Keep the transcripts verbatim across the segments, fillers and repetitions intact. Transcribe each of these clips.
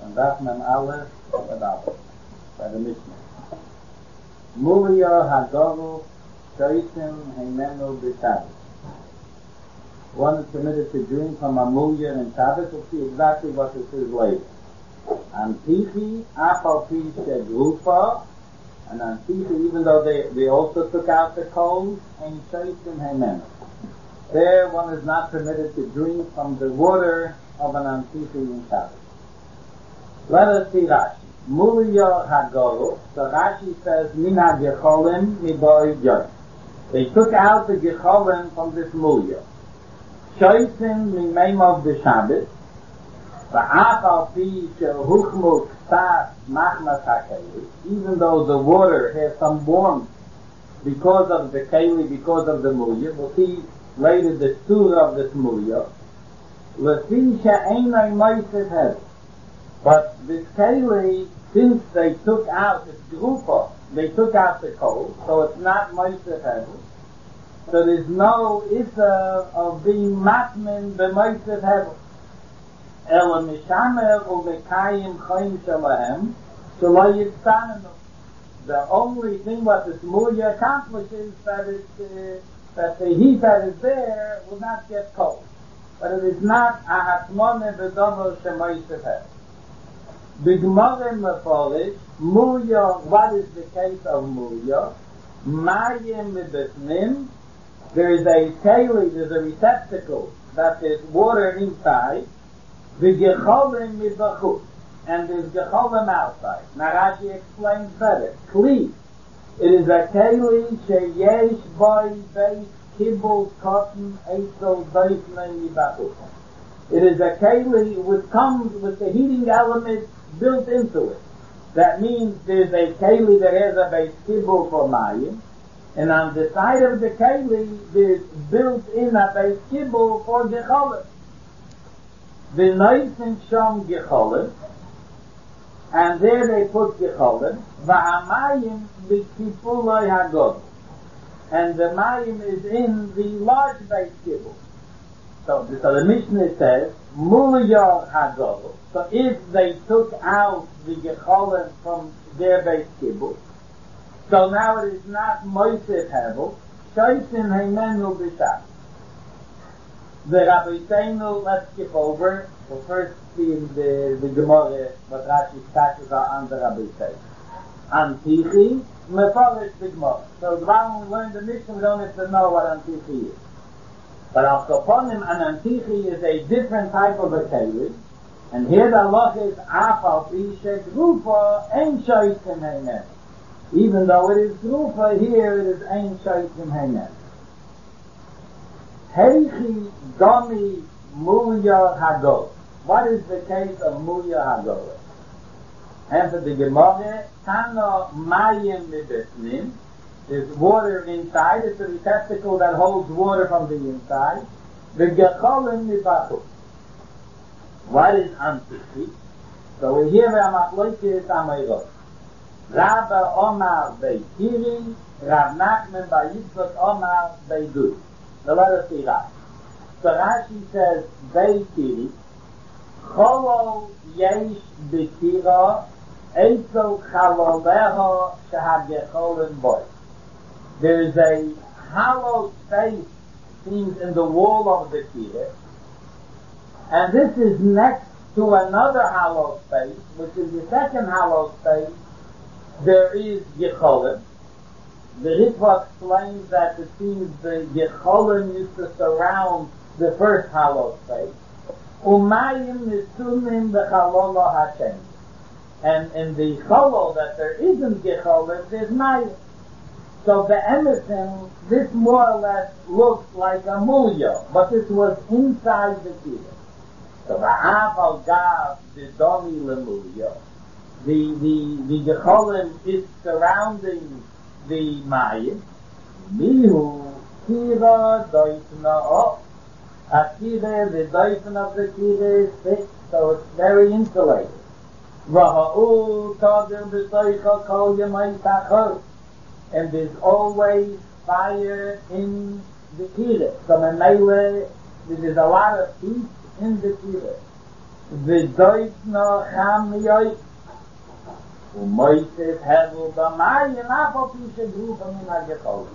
and Daf Mem Aleph and Aleph by the Mishnah. Muliya Hagaru Shaitim Heimenu B'Shabbos. One is permitted to drink from a muliya in Shabbos. We'll see exactly what this is later. Antichi Afal Pi Shegrufa, and Antichi, even though they, they also took out the coals, and Shaitim Heimenu. There, one is not permitted to drink from the water of an Antichi in Shabbos. Let us see Rashi. Muliya Hagaru. So Rashi says, Mina Gecholim Midoi Yoy. They took out the Gecholim from this muliya. Shoisim Mimeimov B'Shabbos. V'af al pi shehuchmu ksas machmas hakeli. Even though the water has some warmth because of the keli, because of the muliya. We'll see later the surah of this muliya. L'fi she'enai moiset hez. But this keli, since they took out this grupa, they took out the coal, so it's not moiset hez. So there's no issa of being matmin b'moiset hez. Ela mishamer u'mekayim chayim shalahem shelo yitzanenu. The only thing what this muliya accomplishes that it, uh, that the heat that is there will not get cold. But it is not a hatmone b'domo shemoiset hez. B'gmorim meforish, muliya, what is the case of muliya? Mayim mibesnim, there is a keli, there's a receptacle that there's water inside, v'gecholim mibachut, and there's gecholim outside. Now Rashi explains better. Kli, it is a keli sheyesh boy beis kibul cotton eitzel beifnei mibachut. It is a keli which comes with the heating element built into it. That means there's a keli that has a beis kibul for mayim, and on the side of the keli there's built in a beis kibul for gecholim. The noisin shom gecholim, and there they put gecholim. Va'amayim b'kipuloi hagod, and the mayim is in the large beis kibul. So, so the Mishnah says, Muliya Hagol. So if they took out the Gecholim from their beis kibul, so now it is not Moisef Hevel, Shoisim Heimenu B'Shabbos. The Rabbi Seinu, let's skip over. We'll first see in the, the Gemara what Rashi catches are on the Rabbi Seinu. Antichi, Meforish the Gemara. So when we learn the Mishnah, we don't have to know what Antichi is. But al kaponim, an antichi is a different type of a keli, and here the halacha is afal pi shegrufa ein shoisim heinen. Even though it is grufa, here it is ein shoisim heinen. Heichi domi muliya hagol. What is the case of muliya hagol? Answer the Gemara, tano mayim mibesnim. There's water inside. It's a receptacle that holds water from the inside. The gecholim mibachut. What is antichi? So we hear Ramachloikis Amayros. Rabba Omar Beitiri, Rav Nachman Bayitzot Omar Beidui. So let us see Rashi. So Rashi says Beitiri, Cholo Yesh Betira, Eitzel Chaloleho Shehagecholim Boy. There is a hollow space, seems, in the wall of the kira, and this is next to another hollow space, which is the second hollow space. There is Yecholim. The Ritva explains that it seems the Yecholim used to surround the first hollow space. Umayim Nisunim B'Chalolo Hashem. And in the Cholo that there isn't Yecholim, there's Mayim. So the Emerson, this more or less looks like a muliya, but this was inside the kira. So the Aval Gav, the Domi Lemuliya, the the the Gecholim is surrounding the Mayim. Mihu Kira Doitna. A kira, the Doitna of the kira is thick, so it's very insulated. Raha'u Tadir B'Soicha Kol Yamai Tachor. And there's always fire in the kira. So Memele, there's a lot of heat in the kira. v'doit no cham yoy u'moises hevel b'mayim afal pisha grupa min ha'gecholim.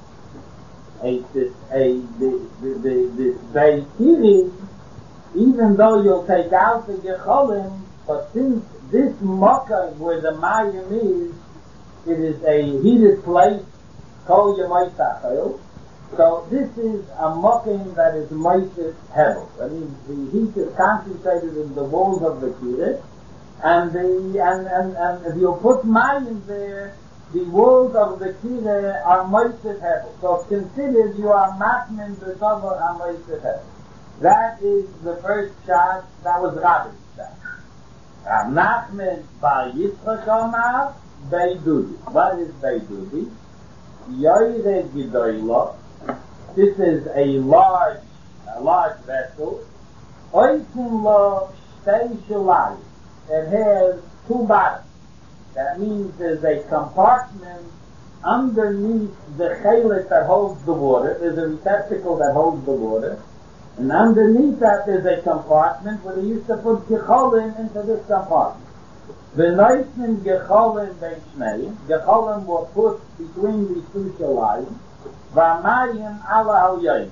It's a, the, the, the, this Beitiri, even though you'll take out the Gecholim, but since this Mokkah where the Mayim is, it is a heated place, Kol Yemoisachel. So this is a Mokkah that is Moises Hevel. That means the heat is concentrated in the walls of the Kireh, and the and, and, and if you put Mayim there, the walls of the Kireh are Moises Hevel. So consider you are matmin the Dover on Moises Hevel. That is the first shot. That was Rabbi's shot. Rav Nachman Bar Yitzchak Omar Beidudi. What is Beidudi? Yoire Gidoylo. This is a large, a large vessel. Oisin lo shtei shalai. It has two bottoms. That means there's a compartment underneath the chelik that holds the water. There's a receptacle that holds the water. And underneath that there's a compartment where they used to put gecholim into this compartment. The noisman gecholim ben shnei. Gecholim were put between these two shalayim. V'amayim ala al yoyim.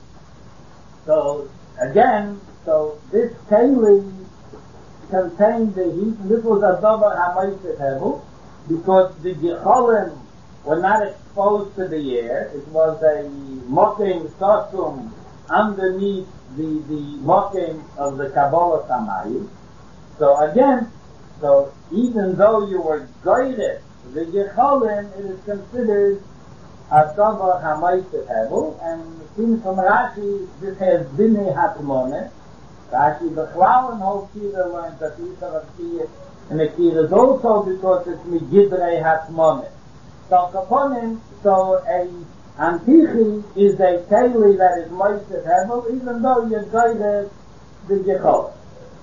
So, again, so this keli contained the heat, and this was a Dover HaMoises Hevel, because the Gecholim were not exposed to the air. It was a mocking sosum underneath the, the mocking of the Kabbalah Samayim. So again, so even though you were guided, the Gecholim, it is considered a Dover HaMoises Hevel, and seen from Rashi, this has Dinei Hatmoneh. Rashi Bechlal and whole Kira learns that the Yisrael of Kira and the Kira is also because it's Megidrei Hatmoneh. So Kaponim, so a Antichi is a Keli that is Moises Hevel, even though you're guided the Gechol.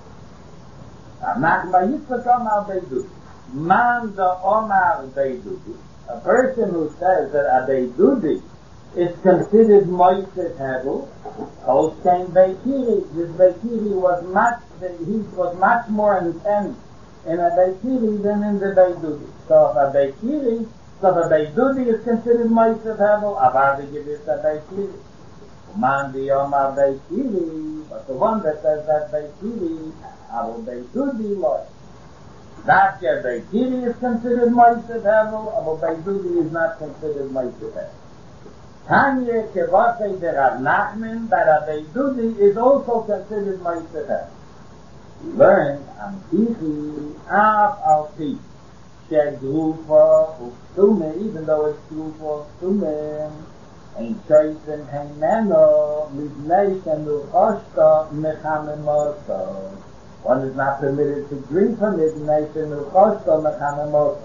Nach Yitzchak Omar Beidudi. Man the Omar Beidudi. A person who says that a Beidudi is considered Moises Hevel, Holstein Beitiri. This Beitiri was much, the heat was much more intense in a Beitiri than in the Beidudi. So if a Beitiri, so if a Beidudi is considered Moises Hevel, Avadi is a Beitiri. Man the Omar Beitiri, but the one that says that Beitiri, Avo Beidudi Lord. That year Beitiri is considered Moises Hevel, Avo Beidudi is not considered Moises Hevel. Tanya Kevasei de Rav Nachman that a Beidudi is also considered Moises Hevel. We learned Amtichi Av Al Pi Shegrufa Uktume, even though it's Grufa Uktume, Ein Choisen Heimeno Midnei Shenu Choshka Mechamim Moso. One is not permitted to drink from it, Midnei Shenu Choshka Mechamim Moso.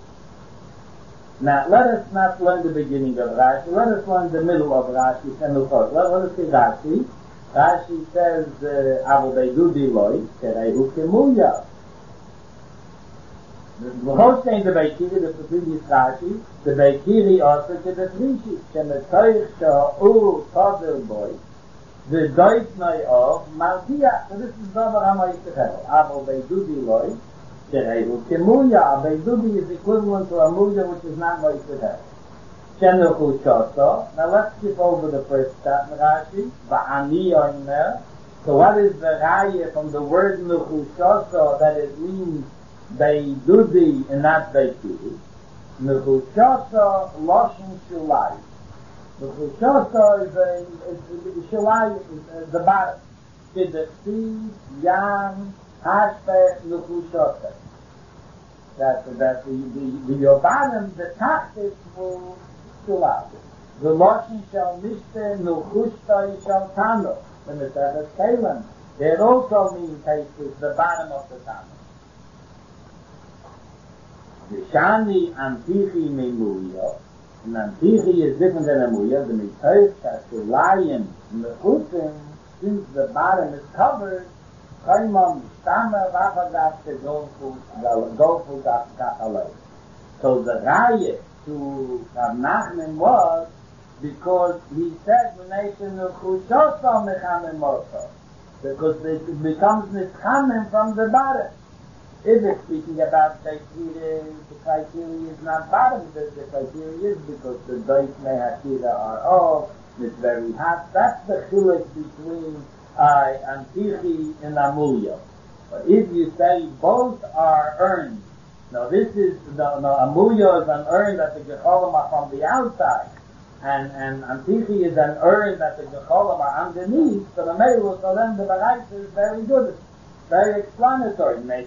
Now, let us not learn the beginning of Rashi. Let us learn the middle of Rashi. Let, let us see Rashi. Rashi says, Avo Beidudi Loi, Terehu Kemuya. The whole thing, the Beitiri, the previous Rashi, the Beitiri also to the Trishi. Shemetoich Sha'u Tadil Boy, the Doit Noi of Malkia. So this is Dover HaMoises Hevel. Avo Beidudi Loi, Terehu Kemuya. A Beidudi is equivalent to a Muya which is not Moises Hevel. Shenuchu Shoso. Now let's skip over the first step in Rashi. Va'ani Omer. So what is the Raya from the word Nuchu Shoso that it means Beidudi and not Beitiri? Nuchu Shoso Loshin Shulai. Nuchu Shoso is a, is, Shulai is the bottom. Kidasi, Yan, Hashpech, Nuchu Shoso. That, that the, the, the, your bottom, the top is for Shulai. The Loshin shall Mishte Nuchushta shall Tano. The Mesechus Kalim. It also means cases the bottom of the Tano. The Shani Antichi Memuya. And Antichi is different than Amuya. The Mitoich Hashulayim Mechutim, since the bottom is covered, Kaimam Stammer Vachagat Golfu Golfu Gachalei. So the Raya to Rav Nachman was because he said the nation of Chushoso Mechamim Moso. because it becomes nischamen from the bottom. If it's speaking about criteria, the criteria is not bottom, the, the criteria is because the doit mehatira are off, it's very hot. That's the chilek between uh, Antichi and Amulya. But if you say both are earned, now this is, no, no, Amulya is an urn that the Gecholim are from the outside, and, and Antichi is an urn that the Gecholim are underneath, so the Meilu, so then the Baraita is very good. Very explanatory. Here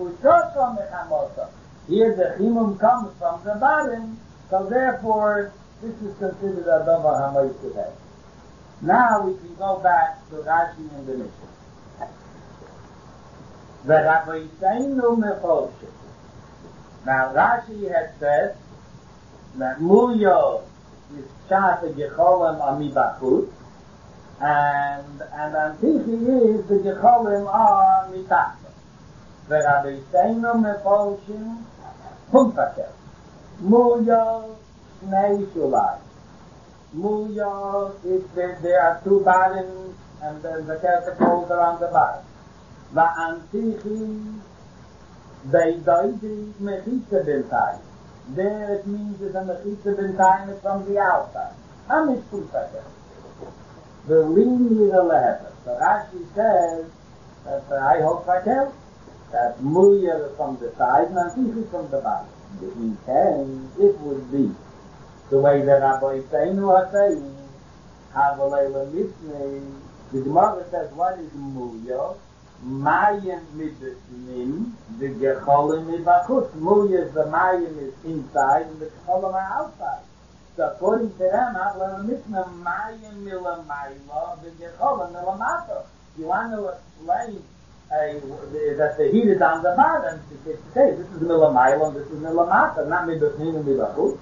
the chimum comes from the bottom, so therefore this is considered a davar hamoyteh. Now we can go back to Rashi and the Mishnah. The Rabbi Seinu Mefoshe. Now Rashi had said that Mulyo is Shat Gecholim Amibachut, and and Antichi is the Gecholim are mitachta. The Rabbi Seinu Mefoshe Pumpakel. Mulyo Shnei Shulai. Mulyo is there, there are two bottoms and the, the catapults are on the bottom. The Antichi Beidaidi Mechitza B'Ntayim. There it means it's a Mechitza B'Ntayim from the outside. Hamish Pumpakel. The linear letter. So Rashi says that uh, I hope I tell that Mulya is from the side and Antichi is from the bottom. In ten, it would be the way that Rabbi Seinu was saying, Havalela Mishneh. The Gemara says, what is Mulya? Mayim midnim, the Gecholim mibachutz. Mulya is the Mayim is inside and the Gecholim are outside. So according to them, Havalela Mishneh, Mayim milamayla, the Gecholim milamato. You want to explain uh, that the heat is on the bottom, to say this is milamayla and this is milamata, not midnim and mibachutz.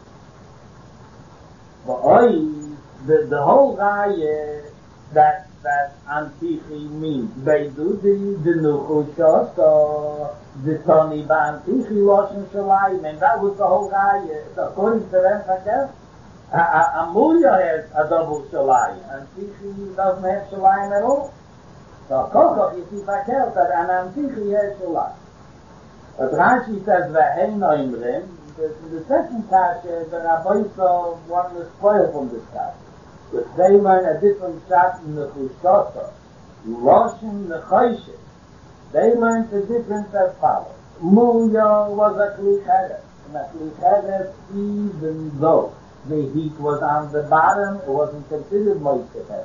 But oi, the the whole guy uh, that that Antichi means Beidu the the Nuchusha, so the Tony ba Antichi Loshen Shalayim, and that was the whole guy. Uh, so according to them, I guess, Amulya has a double Shalayim, Antichi doesn't have Shalayim at all. So Kokoch, you see, I tell that an Antichi has Shalayim. But Rashi says V'heino Imrim. The, the second kasha, the Rabbi saw one was spoiled from this kasha. Because they learn a different shot in the Chushota. Loshin the Chayshet. They learned the difference as follows. Mulya was a Kli Cheres. And a Kli Cheres, even though the heat was on the bottom, it wasn't considered moisture heavy.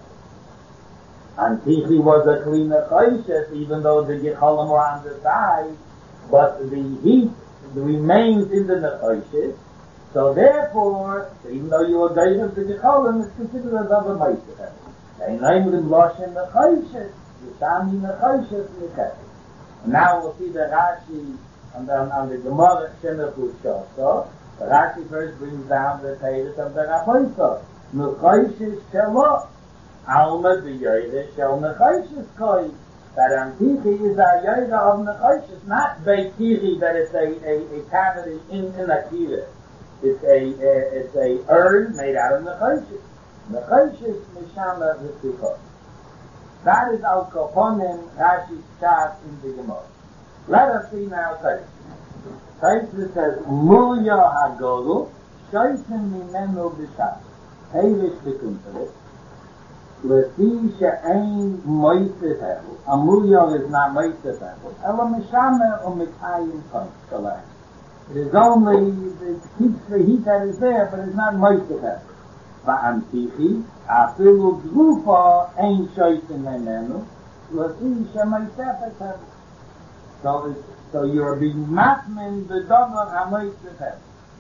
Antichi was a Kli Chayshet, even though the Gecholim were on the side, but the heat remains in the Nechoshes, so therefore, even though you are going to the Gecholim, it's considered as other Meister. They name them Loshen Nechoshes, Yishami Nechoshes, Nechoshes. Now we'll see the Rashi on the, on the Gemara Shemechu Shoso. The Rashi first brings down the Teres of the Rabbeisa. Nechoshes Shelo, Alma B'Yoyre Shel Nechoshes Koi. That Antichi is a yoga of Nechoshes, not Beitiri, that it's a, a, a cavity in, in a kira. It's a, a, it's a urn made out of Nechoshes. Nechoshes Mishama V'Sikot. That is Al Koponim Rashi's Shas in the Gemara. Let us see now Taisa. Taisa says, Mulya HaGolu, Shoytim Mimenu B'Shas. Heivish B'Kuntelis. Lefi she'ein moises hevel. Amulya is not moises hevel. Ela mishame or mitayim kon. It is only, it keeps the heat that is there, but it's not moises hevel. Va'antichi, afilu grufa ein shoytin menenu. Lefi she'moises hevel. So, so you're being matmin the davar hamoises hevel.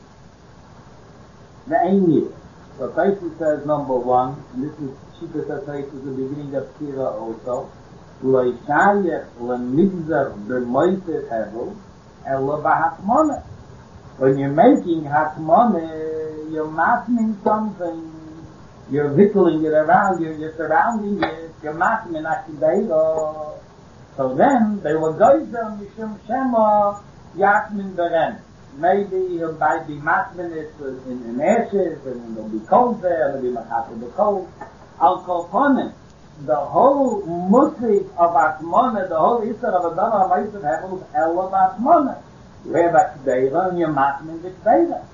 The ein year. So Taisa says number one, and this is Shita Taisa is the beginning of Kira also. Lo Shayech leMigzar b'Moises Hevel elo b'Hatmona. When you're making Hatmona, you're matming something, you're vickling it around, you're, you're surrounding it, you're matming Akideiro. So then they will go there Mishum Shema Yatmin Beren. Maybe he'll buy the matman in, in ashes, and there'll be cold there, and there'll be machata the cold. Al Kolponim, the whole musik of Atmona, the whole Isser of Adama Meister Hevel is El of Atmona. You have a Kdeira and you're matming the Kdeira.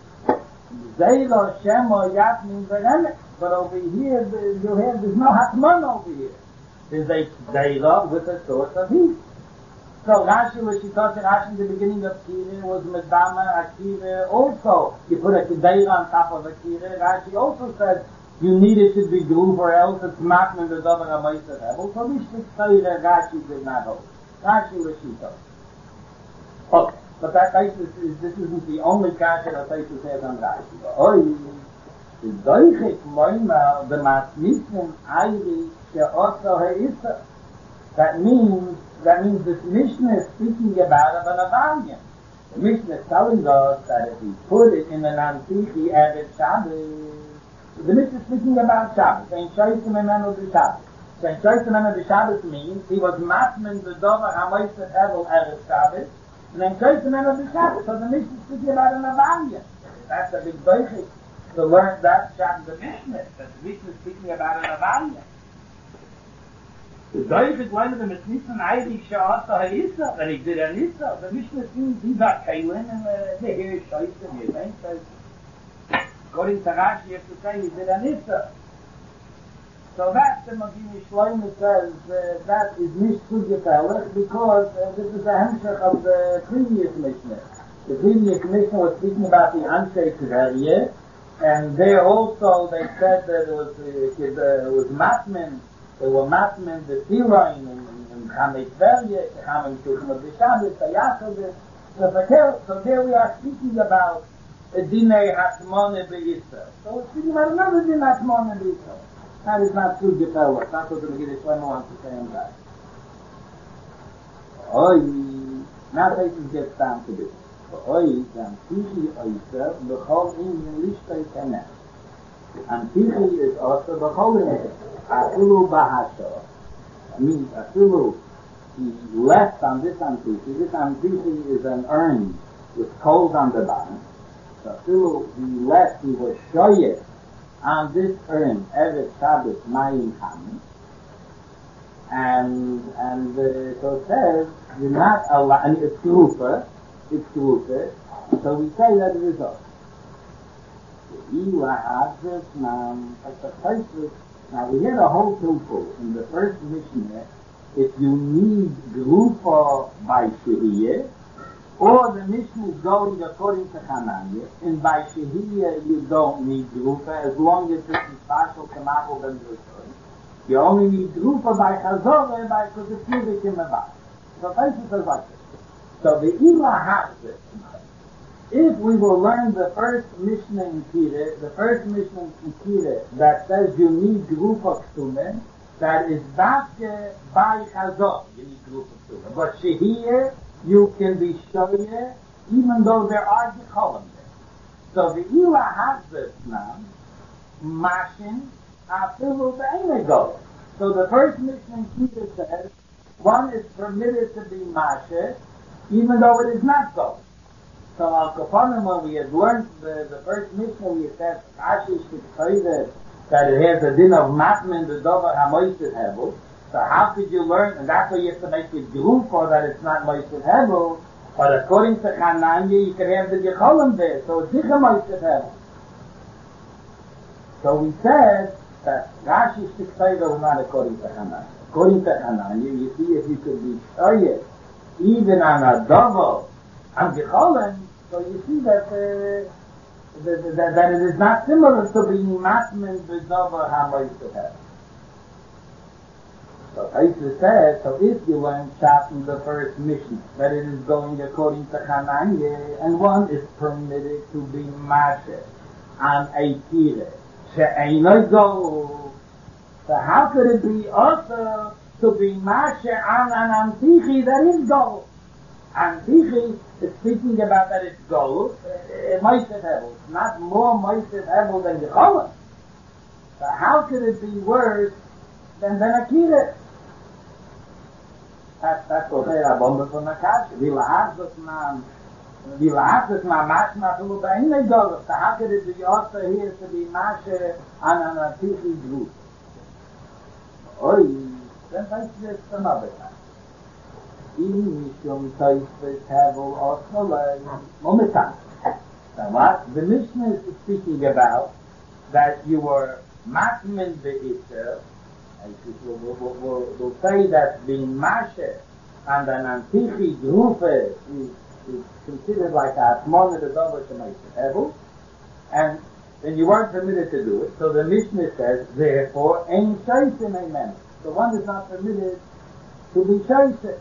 Zeira, Shemo, Yatmin, Veremek. But over here, the, you have, there's no Atmona over here. There's a Kdeira with a source of heat. So Rashi, when she talks Rashi in the beginning of Kira, was Medama, Akira also. You put a Kdeira on top of a Kira. Rashi also says, you need it to be groove or else it's matming the Dover HaMeister Hevel. So we should say that Rashi did not hold. Rashi was she told. Okay, but that basis is, this isn't the only kasha that basis has on Rashi. Oi, the Doichik Moima, the Matnitzen, Eiri, She'oso He'issa. That means, that means this Mishnah is speaking about an Avalian. The Mishnah is telling us that if we put it in an Antichi Erev Shabbos, the Mishnah is speaking about Shabbos. Ein Shoysim Emenu B'Shabbos. So Ein Shoysim Emenu B'Shabbos means he was matman the Dover HaMeister Hevel Erev Shabbos, and Ein Shoysim Emenu B'Shabbos. So the Mishnah is speaking about an Avalian. That's a big basic to learn that Shabbos the Mishnah. That the Mishnah is speaking about an Avalian. The Doichik learned him, it's nicht an Eiri She'asa Ha'issa, that he did an Issa. The Mishnah seems he's not Kailin, and the hair is Shoysim, you think? According to Rashi, you have to say he did an Issa. So that the Magini Shloimeh says uh, that is nicht zugefällig because uh, this is a hemshech of the previous Mishnah. The previous Mishnah was speaking about the Anshe Tverye, and there also they said that it was uh, it was matmen, they were matmen the Tirain in Chamei Tverye, Chamei Shukim of the Shabbos, the Yasov, the Fakel. So there we are speaking about a Dinei Hatmone Be'Yisrael. So we're speaking about another Dinei Hatmone Be'Yisrael. That is not too gefällig. That's what the Megillah Shlomo wants to say on that. Oi, now Taisus gets down to this. Oi, Antichi Oyser, B'chol Inyan Lishtei Keneh. Antichi is also B'chol Inyan. Afilu Bahasho. That means Afilu, he left on this Antichi. This Antichi is an urn with coals on the bottom. So Afilu, he left, he was shoyet on this urn, Erev Shabbos Mayim Chamin, and and uh, so it says you're not allowed. And it's Gerufa, it's Gerufa. So we say that it is us. Now we had a whole pilpul in the first Mishnah. If you need Gerufa by Shehiyah, or the Mishnah is going according to Hananya, and by Shehiyah you don't need Gerufa as long as this is partial to Mabel and Rishon. You only need Gerufa by Chazorah, by because it's music in the back. So Taisus says like this. So the Ila has it. If we will learn the first Mishnah in Kira, the first Mishnah in Kira that says you need Gerufa Ksumen, that is Dafke by Chazorah, you need Gerufa Ksumen. But Shehiyah, you can be shoyeh, even though there are gecholim there. So the Ila has this now, mashin, afilu be'enegol. So the first Mishnah in Kira says, one is permitted to be mashe, even though it is not gold. So Al Kapanim, when we had learned the, the first Mishnah, we had said, Rashi should say that, that it has a din of matmen, the dover hamoyset hevel. So how could you learn, and that's why you have to make it Gerufa for that it's not Moishet Hevel, but according to Hananya, you can have the Gecholim there, so it's Dicha Moishet Hevel. So we said that Rashi should say that was not according to Hananya. According to Hananya, you see if you could be Shoyet, even on a double, on Gecholim, so you see that, uh, that, that, that it is not similar to being Matman B'Dover HaMoishet Hevel. So Taisus says, so if you learn Shas in the first Mishnah, that it is going according to Hananya, and one is permitted to be Mashe on a Kire, She'eino Go. So how could it be also to be Mashe on an Antichi that is Go? Antichi is speaking about that it's Go, Moishet Hevel, not more Moishet Hevel than Gecholim. So how could it be worse than than a Kire? That's, that's what they are bomber from the Kash. Vila Hazdas man, Vila Hazdas man, Mashma Tulu Ba'inei Dollar. So how could it be also here to be Mashe on an Atichi group? Oi, then that's just another time. In Mishum Taisvet Havel Osmalay Momentan. Now what? The Mishnah is speaking about that you were Matmin Be'isr, and people will, will, will, will say that being Masher and an Antichi Grufe is, is considered like a Atmon the double to make the Hevel, and then you weren't permitted to do it. So the Mishnah says, therefore, Ein Shaisim Amen. So one is not permitted to be Shaisim.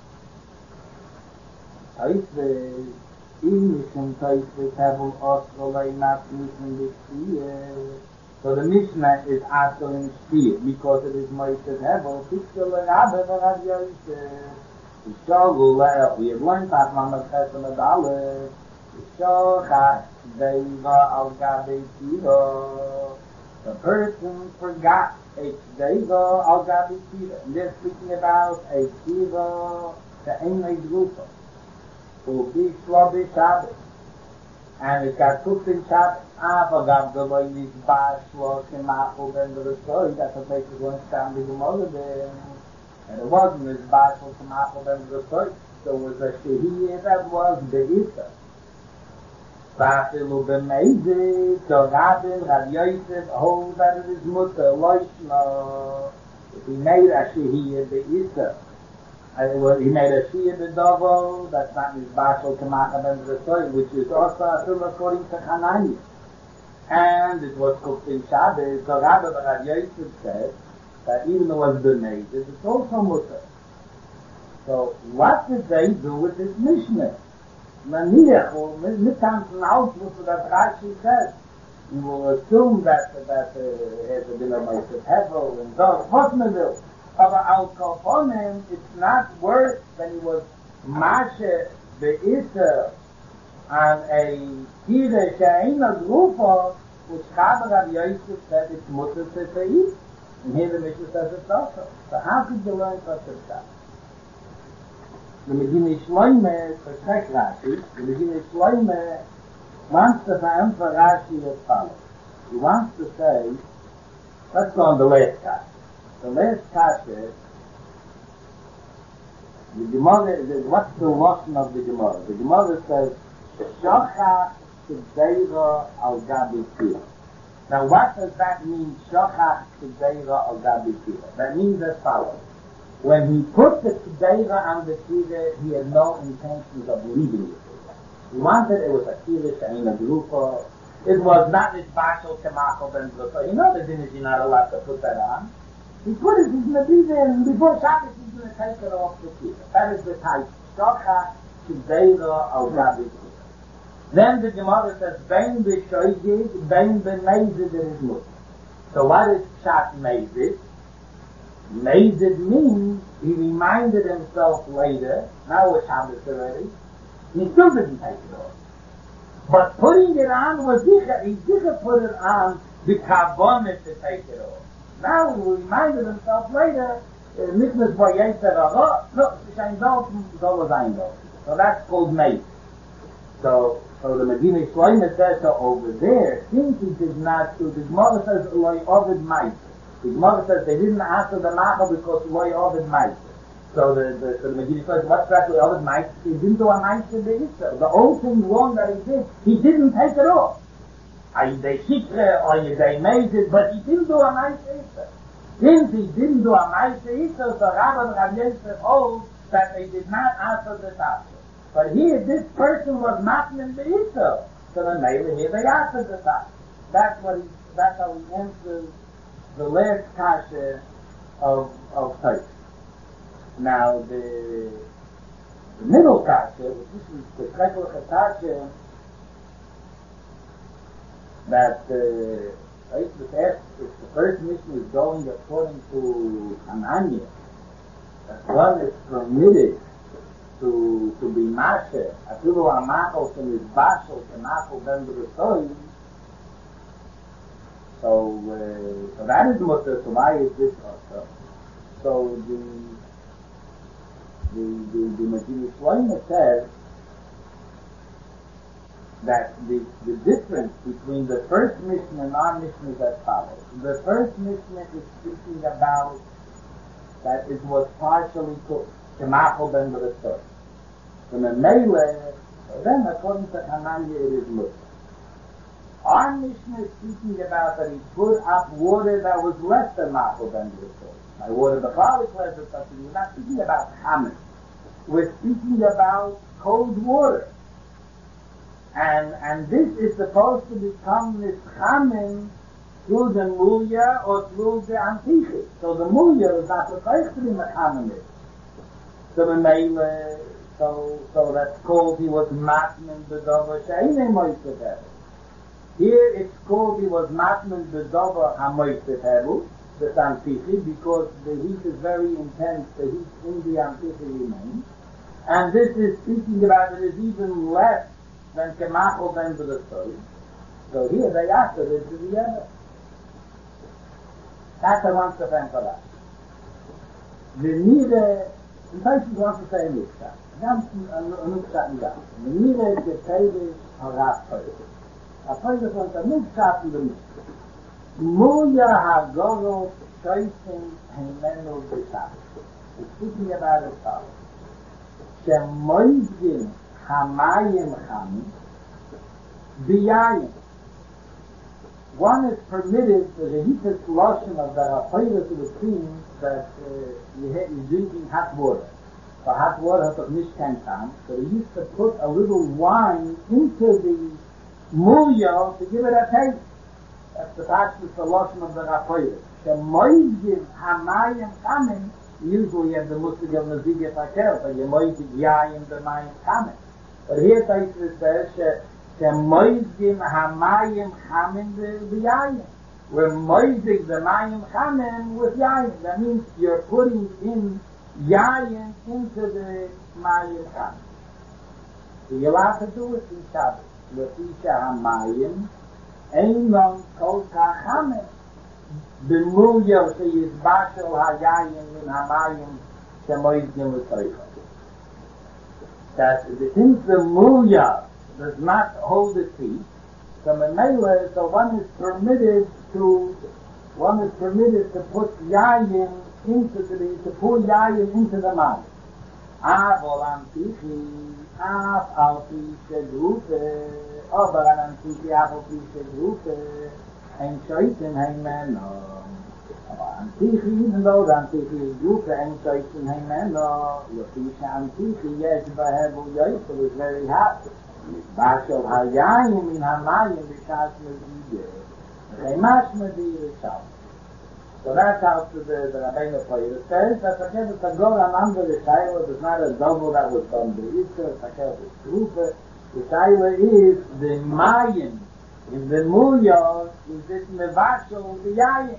Taisvet, in Mishum Taisvet Havel Osmalay Matmin Be'isr. So the Mishnah is also in Shir, because it is Moshe's Hevel, Pixel and Abba Rav Yosef. Yishogul, we have learned that Mamad Chesed and Aleph. Yishogach Deiva al Gabi Tiro. The person forgot a Deiva al Gabi Tiro. And they're speaking about a Tiro, the Einay Drupa, who be Shlobi Shabbos. And it got cooked in Shabbos. Avagav the way these bars was in Machel and the story that the place was going to stand the Gemara there. And it wasn't this bars was in Machel and the story. There was a Shehiyah that was Be'isa. Vafilu B'meizid, so Rabin, Rav Yosef, hold that it is Mutter, Loishma. If he made a Shehiyah Be'isa, Uh, he made a Shia B'Dovo, that's not his Bashal Kamacham and the story, which is also a film according to Hanani. And it was cooked in Shabbos, so Rabbi Rav Yosef said that even though it was b'meiz, it's also mutter. So what did they do with this Mishnah? Maniach, or mitam from output that Rashi says. You will assume that that it has been a Moshe Hevel and dog, what man will. Aber al Kofonim, it's not worse than he was Mashe Be'isr on a Kire She'ena Grufa, which Rabbi Rav Yosef said it's mutter to eat. And here the Mishnah says it's also. So how could you learn such a stuff? The Medina Shloime, for Shek Rashi, the Medina Shloime wants to answer Rashi as follows. He wants to say, let's go on the last case. The last kasha, the Gemara, what's the lesson of the Gemara? The Gemara says, Shachach Kedeira al Gabi Tira. Now what does that mean, Shachach Kedeira al Gabi Tira? That means as follows. When he put the Kedeira on the Tira, he had no intentions of leaving it. He wanted, it was a Tira, She'ena Grufa. It was not this Bashal Kemachel Ben Grufa. You know the din is you're not allowed to put that on. He put it, he's going to be there, and before Shabbos he's going to take it off the Tira. That is the type. Shachach Kedeira al Gabi Tira. Then the Gemara says, Ben b'shoigig, Ben b'meizid, it is mutter. So what is Pshat meizid? Meizid means he reminded himself later, now it's Shabbos already, he still didn't take it off. But putting it on was Dicha, he Dicha put it on the Kabbalah to take it off. Now he reminded himself later, nicht mit Boyeser Ara, no, it's ein Dalton, so was ein Dalton. So that's called meizid. So, so the Medina Shloime says, so over there, since he did not do, the Gemara says, Loi Ovid Meiser. The Gemara says they didn't answer the Machal because Loi Ovid Meiser. So the, the, so the Medina Shloime says, what's that Loi Ovid Meiser? He didn't do a Meiser Be'isra. The only thing wrong that he did, he didn't take it off. Are they Shikre or they made it, but he didn't do a Meiser Be'isra. Since he didn't do a Meiser Be'isra, so Rabbi Rav Yosef holds that they did not answer the Tasha. But here, this person was not in the Israel. So then maybe here they answered the Tasha. That's what he, that's how he answers the last Tasha of, of Tosfos. Now, the, the middle Tasha, which is the Krekul Tasha, that the, uh, if the first mission is going according to Hananiah, that one is permitted to to be masher, afilu amachol from his bashal kemachol ben b'resoy. So, uh, so that is mutter. So why is this also? So the the the, the Medina Shloime says that the the difference between the first mission and our mission is as follows. The first mission is speaking about that it was partially cooked. Kemachol ben b'lesoy. So the Mele, then according to Hananya it is looked. Our Mishnah is speaking about that he put up water that was less than Machol ben b'lesoy. By water the Bali pleasure, but we're not speaking about Hametz. We're speaking about cold water. And and this is supposed to become this chamin through the mulya or through the antichi. So the mulya is not supposed to be mechamin. So the mele, so so that's called he was matman b'dover she'inei moisef hebu. Here it's called he was matman b'dover ha-moisef hebu, the antichi, because the heat is very intense. The heat in the antichi remains, and this is speaking about it is even less than kemachol ben b'lesoy. So here they answer this to the other. That's a once defend for that. The Nire, in fact he wants to say Nukshah. Ganzen Nukshah in Ganzen. The Nire geteilig harat Teure. A Teure von der Nukshah in der Nukshah. Muya hagoro shoysim heimenu b'shach. It's speaking about it all. Shemoizgin hamayim cham b'yayim. One is permitted, the heated lotion of the Hafayra to the cream that uh, you ha- you're drinking hot water. For hot water has a mishkan tam, so they used to put a little wine into the mulya to give it a taste. That's the fact of the lotion of the Hafayra. Shemoizgin hamayim chamin, usually at the musig of Naziget Hakel, but you moizig yayim the mayim chamin. But here it says, Shemoizgin hamayim chamin b'yayim. We're moizig the mayim chamin with yayim. That means you're putting in yayim into the mayim chamin. So you're allowed to do it in Shabbos. L'fisha hamayim einon kol kachamin. B'mulya sheyizbashel hayayim min hamayim shemoizgin l'soicha. That since the mulya does not hold its heat, so Memele, so one is permitted to, one is permitted to put yayin into the, to pour yayin into the mouth. Avol antichi, av alpi shedrufe, over an antichi, av alpi shedrufe, and shoitin heimeno. Antichi, even though the antichi is drufe, and shoitin heimeno, lefisha antichi, yes, bahebu yoyfel, is very hot. Bashel hayayim in hamayim b'shas mediyeh. Chemash mediyeh l'shal. So that's how to the, the Rabbeinu Poyer says that the Kedah Tagor Ananda the Shaila is not a double that was done the Yitzhak, the Kedah the Shrufa. The Shaila is the Mayim in the Mulya is this Mevashel the Yayim.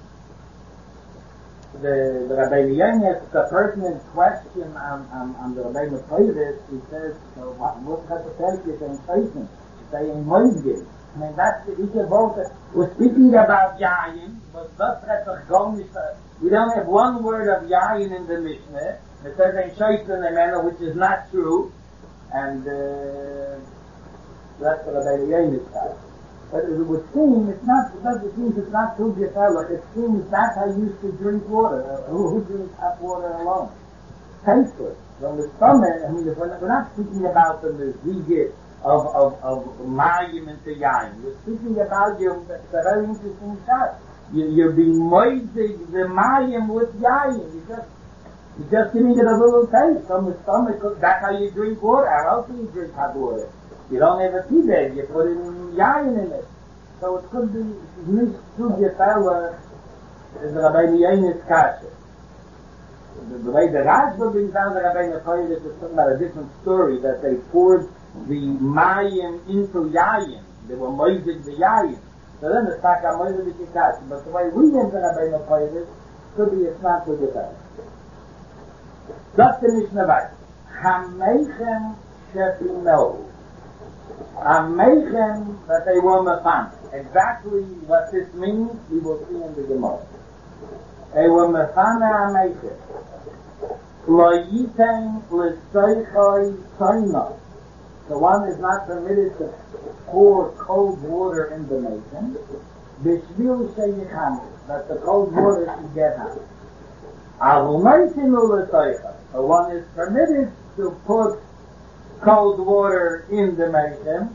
The, the Rabbeinu Yenyes, the pertinent question on, on, on the Rabbeinu Poyer, he says, so what, what hypothetically is in Satan? Say in Moizgin. I mean, that's the Ike Volta. We're speaking about Yayin, but that's Retzach Gomish. We don't have one word of Yayin in the Mishnah. It says in Shaitan Emena, which is not true. And uh, that's what Rabbeinu Yenyes says. But it would seem, it's not, it doesn't seem it's not true Gefelach. It seems that's how you used to drink water. Uh, who, who drinks hot water alone? Tasteless. From the stomach, I mean, we're not, we're not speaking about the mezigit of, of, of mayim into yayin. We're speaking about you, it's a very interesting shot. You, you're being moizig the mayim with yayin. You just, you're just giving it a little taste from the stomach. That's how you drink water. How else do you drink hot water? You don't have a tea bag, you put in yayin in it. So it could be nicht zu gefälle the Rabbeinu Yenyes kasha. The, the way the Rashba brings down the Rabbeinu Poyer is talking about a different story, that they poured the mayim into yayin. They were moizig the yayin. So then it's taka moizig the kasha. But the way we learn the Rabbeinu Poyer could be it's not zu gefälle. That's the Mishnah Vayt. Hameichem shepimel. A meichem that they were mefan. Exactly what this means, we will see in the Gemara. They were mefan a meichem. Lo yitem l'soichoi soina. The one is not permitted to pour cold water in the meichem. B'shvil sheyicham, that the cold water should get hot. So one is permitted to put cold water in the meichem,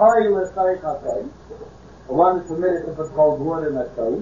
one is permitted to put cold water in the stove,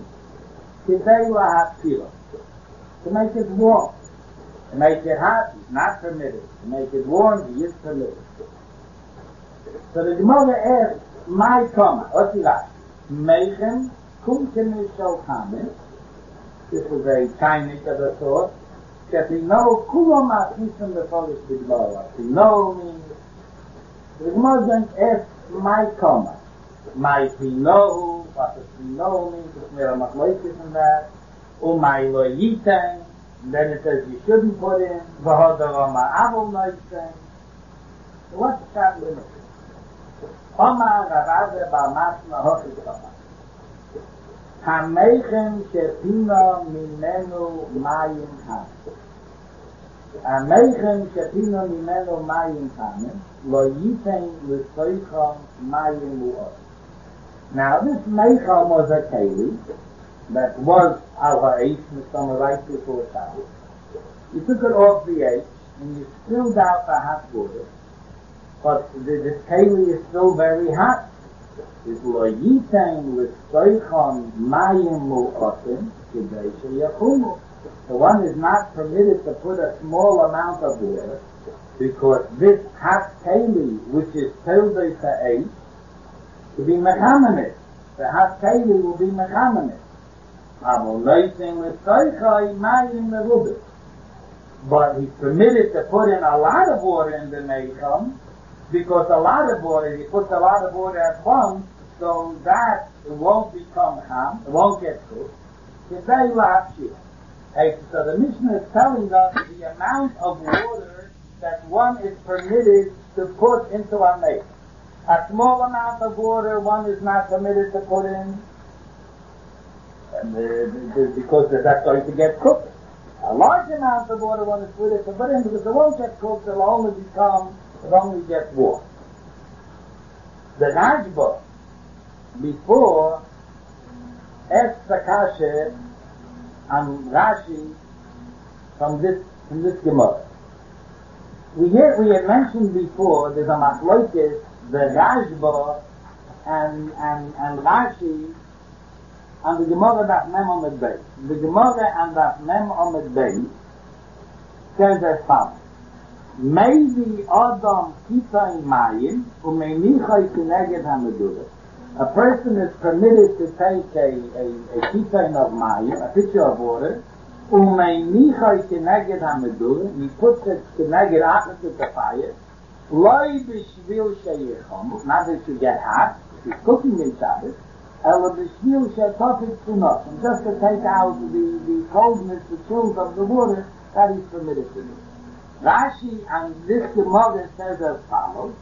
to make it warm. To make it hot is not permitted. To make it warm, he is permitted. So the Gemara asks, my kama, what's that? Meichem, kum kemi shel kamen. This was a Chinese of the sort. That we know, kulam achisim beforish b'gmara. We know means, the Gemara asks, my kama. My pinohu, what does pinohu mean? It's mere machloikis in that. O my lo yiten. Then it says you shouldn't put in v'hodarama avol noitzen. So what's the shot limit? Omar Ravaze B'Masna Hochikama Hameichem Shepino Mimenu Mayim Hamen Hameichem Shepino Mimenu Mayim Hamen Lo Yiten L'Soichom Mayim Mu'ot. Now this Meicham was a keli that was al ha'esh, Mishnah right before Shabbos. You took it off the edge and you spilled out the hot water, but the, the keli is still very hot. It's lo yitain l'soichon mayim mu'otim k'dei sheyachumu. The one is not permitted to put a small amount of water because this hot keli, which is tildei ha'esh, will be mechaminit. The hot keli will be mechaminit. But he's permitted to put in a lot of water in the Meicham, because a lot of water, he puts a lot of water at once, so that it won't become ham, it won't get cooked. Hey, so the Mishnah is telling us the amount of water that one is permitted to put into a Meicham. A small amount of water one is not permitted to put in, and uh, because that's going to get cooked. A large amount of water one is permitted to put in because it won't get cooked, it'll only become, it'll only get warm. The Rajba, before, asked Sakashe and Rashi from this, from this Gemara. We had, we had mentioned before, there's a machlokes, the Rajba and, and, and Rashi, and the Gemara Daf Mem Omed Beis. The Gemara and Daf Mem Omed Beis says as follows: Maybe Adam Kita in Mayim Umeinichai Kineged Hamedurah. A person is permitted to take a a, a Kita of Mayim, a pitcher of water, Umeinichai Kineged Hamedurah. He puts it Kineged opposite the fire. Loi b'shvil sheyichom, not that you get hot, if you're cooking in Shabbos. And just to take out the, the coldness, the chills of the water, that is permitted to do. Rashi and this Gemara says as follows: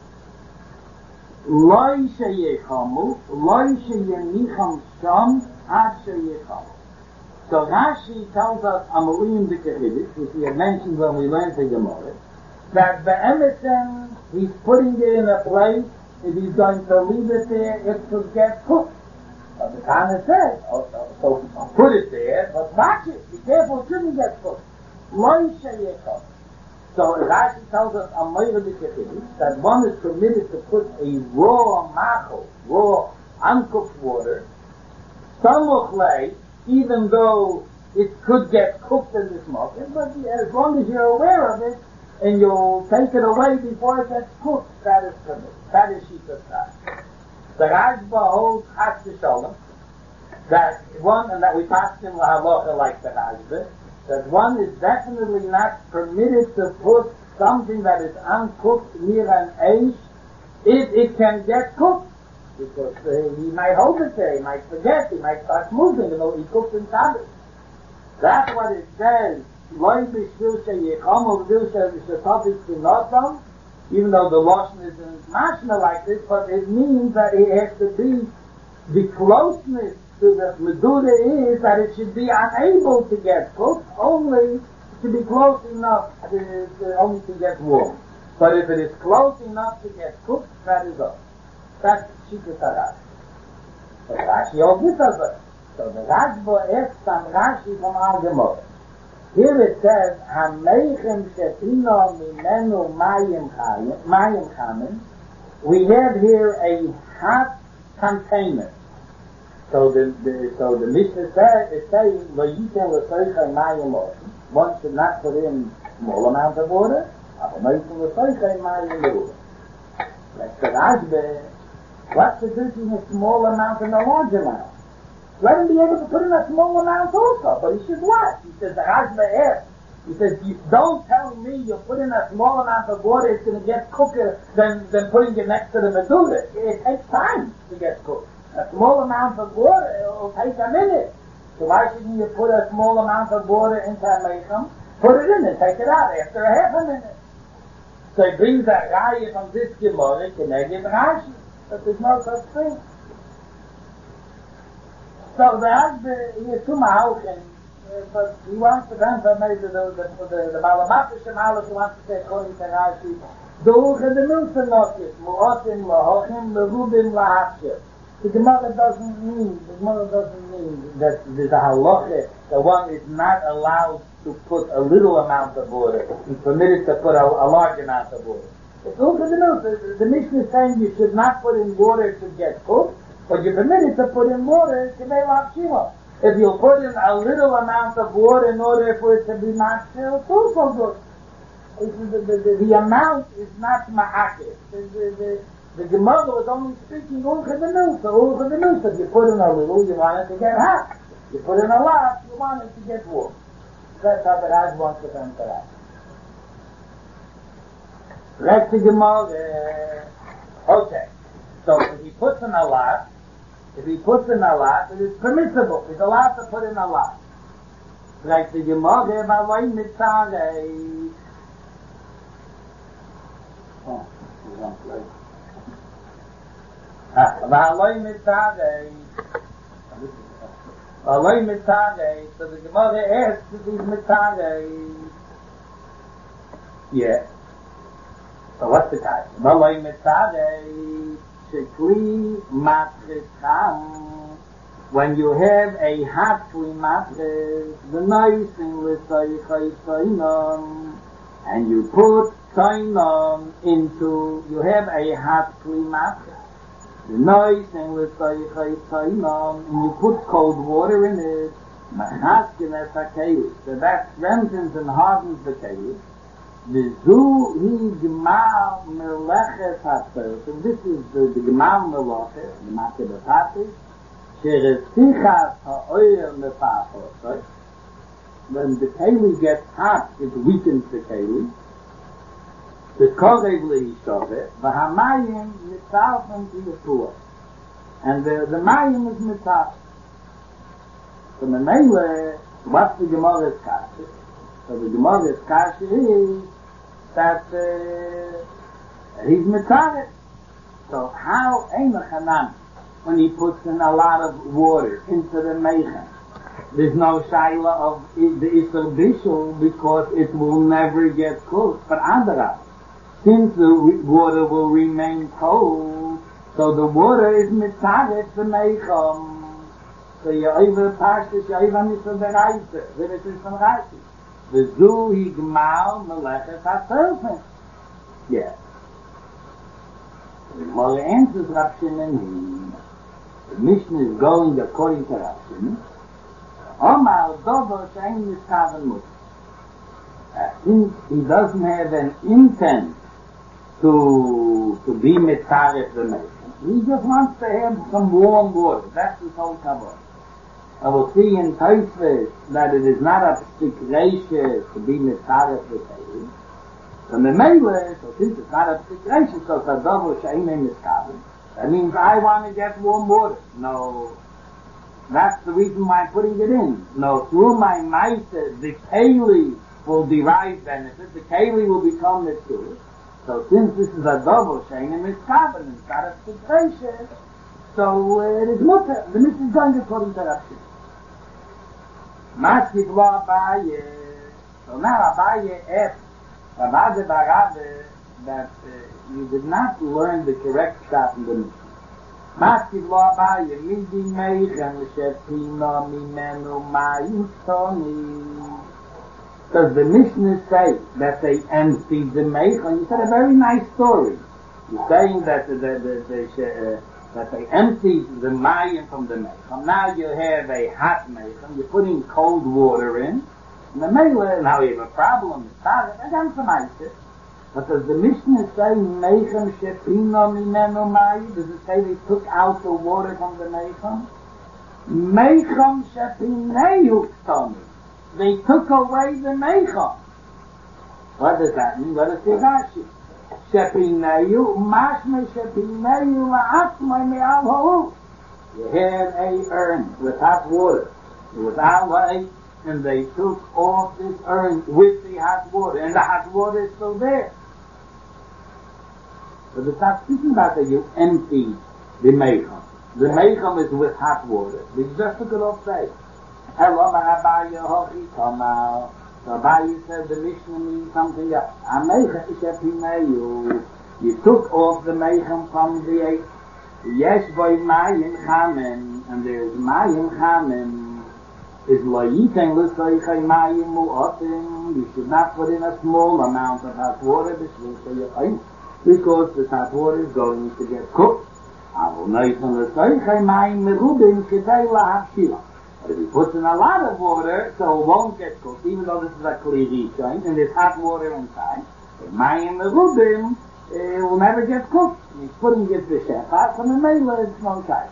Loi sheyechamu, loi sheyenicham sham, ad sheyechamu. So Rashi tells us Amaliyim B'Kehidus, which we had mentioned when we learned the Gemara, that Be'emetem, he's putting it in a place, if he's going to leave it there, it could get cooked. But the Tana says, oh, so, so put it there, but watch it, be careful, it shouldn't get cooked. So Rashi tells us that one is permitted to put a raw machel, raw, uncooked water, samuchlei, even though it could get cooked in this market, but as long as you're aware of it, and you'll take it away before it gets cooked, that is permitted. That is Shita Tzad. The Rajba holds Chas V'Sholem, that one, and that we passed in La Halacha like the Rajba, that one is definitely not permitted to put something that is uncooked near an eish if it can get cooked. Because uh, he might hold it there, he might forget, he might start moving, you know, he cooks in Shabbos. That's what it says. Loi b'shvil sheyicham or b'shvil sheyicham shenotam. Even though the Lashon isn't mashma like this, but it means that it has to be, the closeness to the Medura is that it should be unable to get cooked, only to be close enough to, to, only to get warm. But if it is close enough to get cooked, that is all. That's Shita Rashi. But Rashi also does it. So the Rajba asks some Rashi from our Gemara. Here it says, Hameichem Shepino Mimenu Mayim Chayim, Mayim Chamin. We have here a hot container. So the, the so the Mishnah says is saying Vayiten L'Soichai Mayim Oshim. One should not put in small amount of water. Hameichem L'Soichai Mayim Oshim. Like the Rashba, what's the difference in a small amount and a large amount? Let him be able to put in a small amount also, but he should what? He says, the Rashba asks, he says, you don't tell me you put in a small amount of water, it's going to get quicker than, than putting it next to the medulla. It takes time to get cooked. A small amount of water, it will take a minute. So why shouldn't you put a small amount of water into a meichem, put it in and take it out after a half a minute? So he brings a raya from this Gemara to negate Rashi, but there's no such thing. So the husband, he is too ma'auchen, but he wants to transfer maybe the the the the Balabatish and Alice who wants to say according to Rashi, Duche the Milton Nokis, Mu'otim Lahochim, Lehubim Lahachshir. The Gemara doesn't mean, the Gemara doesn't mean that there's a halacha, that one is not allowed to put a little amount of water, and permitted to put a, a large amount of water. It's Duche the Milton. The, the Mishnah is saying you should not put in water to get cooked, but you're permitted to put in water to make lapshima. If you put in a little amount of water in order for it to be machshir, it's also good. It's, the, the, the, the amount is not ma'akir. The, the, the, the Gemara was only speaking ulcha benusa, ulcha benusa. If you put in a little, you want it to get hot. If you put in a lot, you want it to get warm. That's how the Raj wants to answer that. Let's the Gemara. Okay. So if he puts in a lot, if he puts in a lot, it is permissible. He's allowed to put in a lot. Like the Gemara, V'avoy mitzarei. Oh, we don't play. V'avoy mitzarei. V'avoy mitzarei. So the Gemara asks if he's mitzarei. Yeah. So what's the type? V'avoy mitzarei. When you have a hot kli matris, the nice in l'soichay soinon, and you put soinon into, you have a hot kli matris, the nice in l'soichay soinon, and you put cold water in it, machaskin es hakeli, so that strengthens and hardens the keli. V'zu hi g'mal melechet hatzor. So this is the, the g'mal melechet, the matzah b'patish, she'resichas ha'oyer mefachot. Right? When the keli gets hot, it weakens the keli. The korev le'ishovet, v'hamayim mitzalfen t'yipur. And the, the mayim is mitzalfen. So memele, what's the Gemara's kasha? So the Gemara's kasha is that uh, he's mitzaret. So how Einachanan, when he puts in a lot of water into the meichem, there's no shaila of the Isser Bishul because it will never get cooked. But Adara, since the water will remain cold, so the water is mitzaret the meichem. So you over pashtus, you over nisra bereise, when it is from Rashi. The zu higmal melechet hatzorfen. Yes. The Gemara answers Rav Shimon. The Mishnah is going according to Rav Shimon. Omar dover shein miskaven mut. Since he doesn't have an intent to to be mitzaref the meichem, he just wants to have some warm water. That's his whole kabbalah. I will see in Tosfos that it is not a p'sik to be mitzaref the keli. So memele, so since it's not a p'sik so it's a double she'ein miskaven. That means I want to get warm water. No, that's the reason why I'm putting it in. No, through my ma'aseh, the keli will derive benefit. The keli will become mitzvah. So since this is a double she'ein miskaven, it's not a p'sik so uh, it is mutter. The Mishnah is going according to Rashi. Maskif lo Abaye. So now Abaye asks Rabbi Barabbe that uh, you did not learn the correct shot in the Mishnah. Maskif lo Abaye midi meichem l'shetino mimenu mayim toni. Does the Mishnah say that they emptied the Meicham? You said a very nice story. You're saying that the, the, the, the, uh, that they emptied the Mayim from the Meicham. Now you have a hot Meicham. You're putting cold water in. And the Meicham, now you have a problem. It's hard. I got some ice. But does the Mishnah say Meicham shepino mimeno Mayim? Does it say they took out the water from the Meicham? Meicham shepineu Tommy. They took away the Meicham. What does that mean? What does Rashi? Shepineu, mashme shepineu la'atzmai me'al ha'u. You had a urn with hot water. It was out light, and they took off this urn with the hot water, and the hot water is still there. But it's not speaking about that you emptied the Meicham. The Meicham is with hot water. We just took it off there. Hello, Abaye Hochi Kamal. So Abaye said the Mishnah means something else. Ameicha Ishapimeyu. You took off the Meichem from the eight. Yes, boy, Mayim Chamen. And there's Mayim Chamen. Is Loyiten Lusoichai Mayim Mu'otim. You should not put in a small amount of hot water because the hot water is going to get cooked. Avo Noiten Lusoichai Mayim Merubim Kedei Lahapshila. But if he puts in a lot of water, so it won't get cooked, even though this is a kli rishon, and there's hot water inside, the mayim merubim it will never get cooked. He's putting it to shechar, so the mela is no time.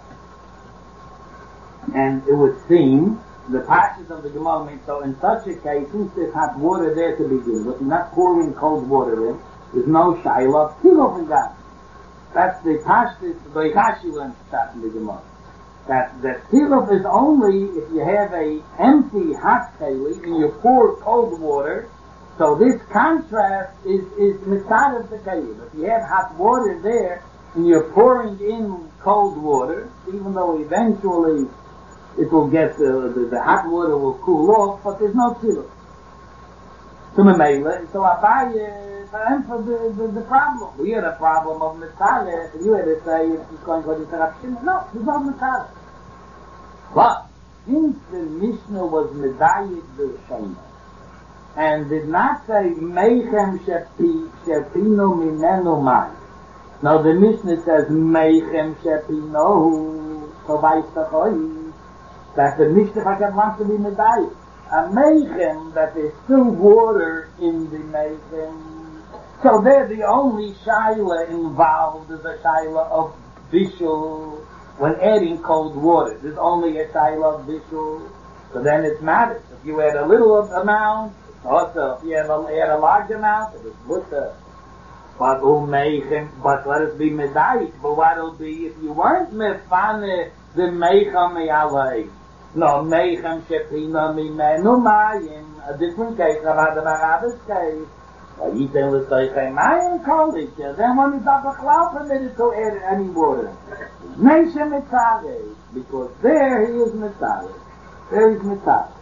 And it would seem, the pashas of the Gemara mean, so in such a case, since there's hot water there to begin with, you're not pouring cold water in, there's no shayla, tilof and gam. That's the pashas, the Rashi learns that in the Gemara. That that tiluf is only if you have a empty hot keli and you pour cold water. So this contrast is is mitzad of the keli. If you have hot water there and you're pouring in cold water, even though eventually it will get the the, the hot water will cool off, but there's no tiluf. So Mamela, so Abaye for the, the the problem. We had a problem of mitzad, and you had to say it's going to go to no, there's no mitzad. But since the Mishnah was medayik b'shema and did not say meichem shepi shepino mimenu mai. Now the Mishnah says meichem shepino tovayistachoi. That the Mishnah wants to be medayik. A meichem, that there's still water in the meichem. So there the only shaila involved is a shaila of bishul. When adding cold water, there's only a shaila of bishul. So then it matters. If you add a little amount, also if you add a, add a large amount, it is mutter. But umeichem, but let it be medayik. But what it'll be if you weren't mefane the meichem me'alei. No, meichem shepina mimenu mayim. A different case, about the Barabbas case. You say, let's say, mayim college. Then when it's not a cloud permitted to add any water. Nation mitzvah, because there he is mitzvah. There is mitzvah.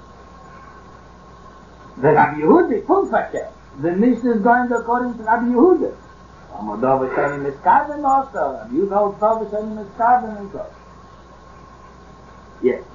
The Rabbi Yehuda, Pulfakeh. The Mishnah is going according to Rabbi Yehuda. Amadov Shani Mitzkaven also. Rabbi Yehuda holds Tov Shani Mitzkaven and so. Yes.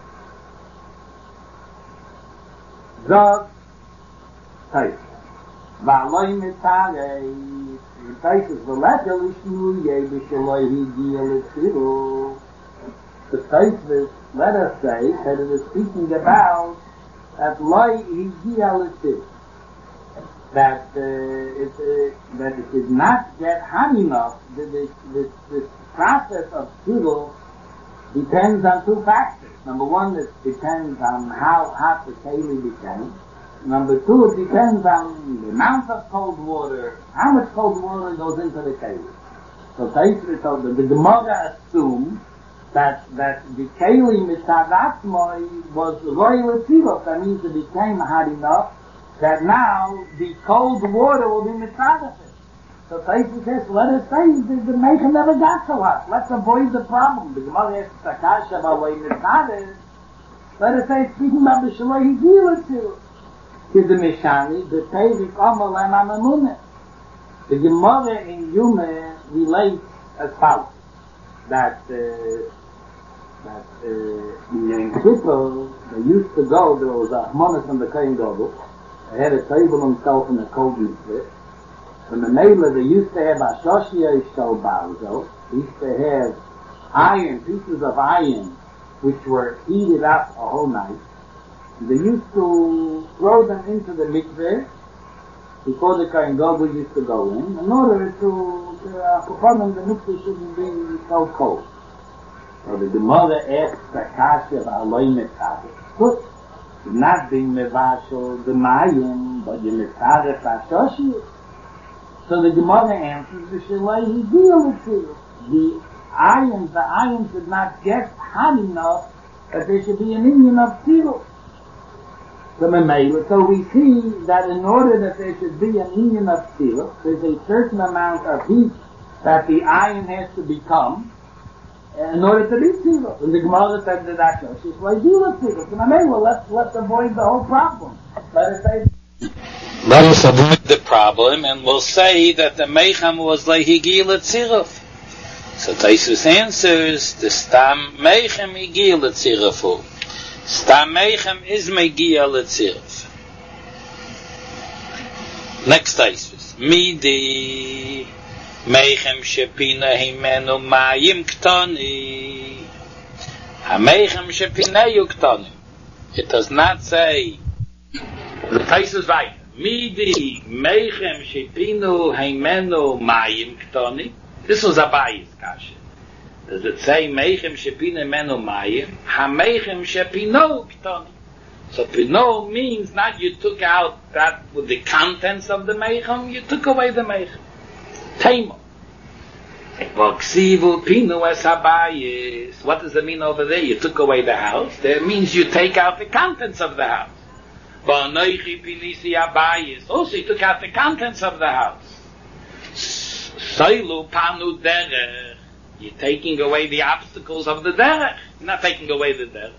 Zog. Taif. V'aloi mitzvah. Taisus v'lekel ishnu yeh b'shaloi higiel etziru. The Taisus, let us say, that it is speaking about that loi higiel etziru. That uh, it uh, that it did not get hot enough. That this, this this process of tzidul depends on two factors. Number one, it depends on how hot the keli became. Number two, it depends on the amount of cold water, how much cold water goes into the keli. So, so the, the Gemara assumes that that the keli mitzadatmoi was loyal tzivos. That means it became hot enough that now the cold water will be mitzvah. So Taisa says, let us say the, the Meichem never got so hot. Let's avoid the problem. The Gemara asks Takasha about why mitzvah. Let us say it's speaking about the Shaloi Higila too. To the Mishani, the Teirik Omalem Amamuneh. The Gemara in Yume relates as follows. That, uh, that, uh, in Kippur, they used to go, there was a Achmanis and the Kohen Gadol, They had a table himself in the Kogi split. From the Mela, they used to have a Shoshia Shol Balzo. They used to have iron, pieces of iron, which were heated up a whole night. They used to throw them into the mikveh before the Kohen Gadol used to go in, in order to, to uh, perform the mikveh shouldn't be so cold. So the Gemara asked the Kasha of Aloy Mekabeh. Good. Not being mevashel the mayim, but you mekabeh fashoshi. So the Gemara answers the shalei higil. The iron, the iron should not get hot enough that there should be an Indian of tzilus. So we see that in order that there should be an Indian of tzilus, there's a certain amount of heat that the iron has to become in order to be tzilus. And the Gemara said that that's she's like tzilus. And I mean, well, let's let's avoid the whole problem. Let us say. Let us avoid the problem, and we'll say that the Meichem was Lehigil Tziruf. So Taisus answers, the Stam Meichem Higil Tzirufu. Stam Meichem is Megia Tziruf. Next Taisus. Midi Meichem Shepina Himenu Mayim Ktoni. Ha-Meichem Shepina Yuktoni. It does not say, the Taisus right. Midi meichem shepinu heimenu mayim ktoni. This was Abayi's kasha. Does it say meichem shepinu heimenu mayim? Ha meichem shepinu ktoni. So pino means not you took out that with the contents of the meichem, you took away the meichem. Teimo. Voksivu pinu es Abayis. What does it mean over there? You took away the house. That means you take out the contents of the house. Also, he took out the contents of the house. You're taking away the obstacles of the derech. You're not taking away the derech.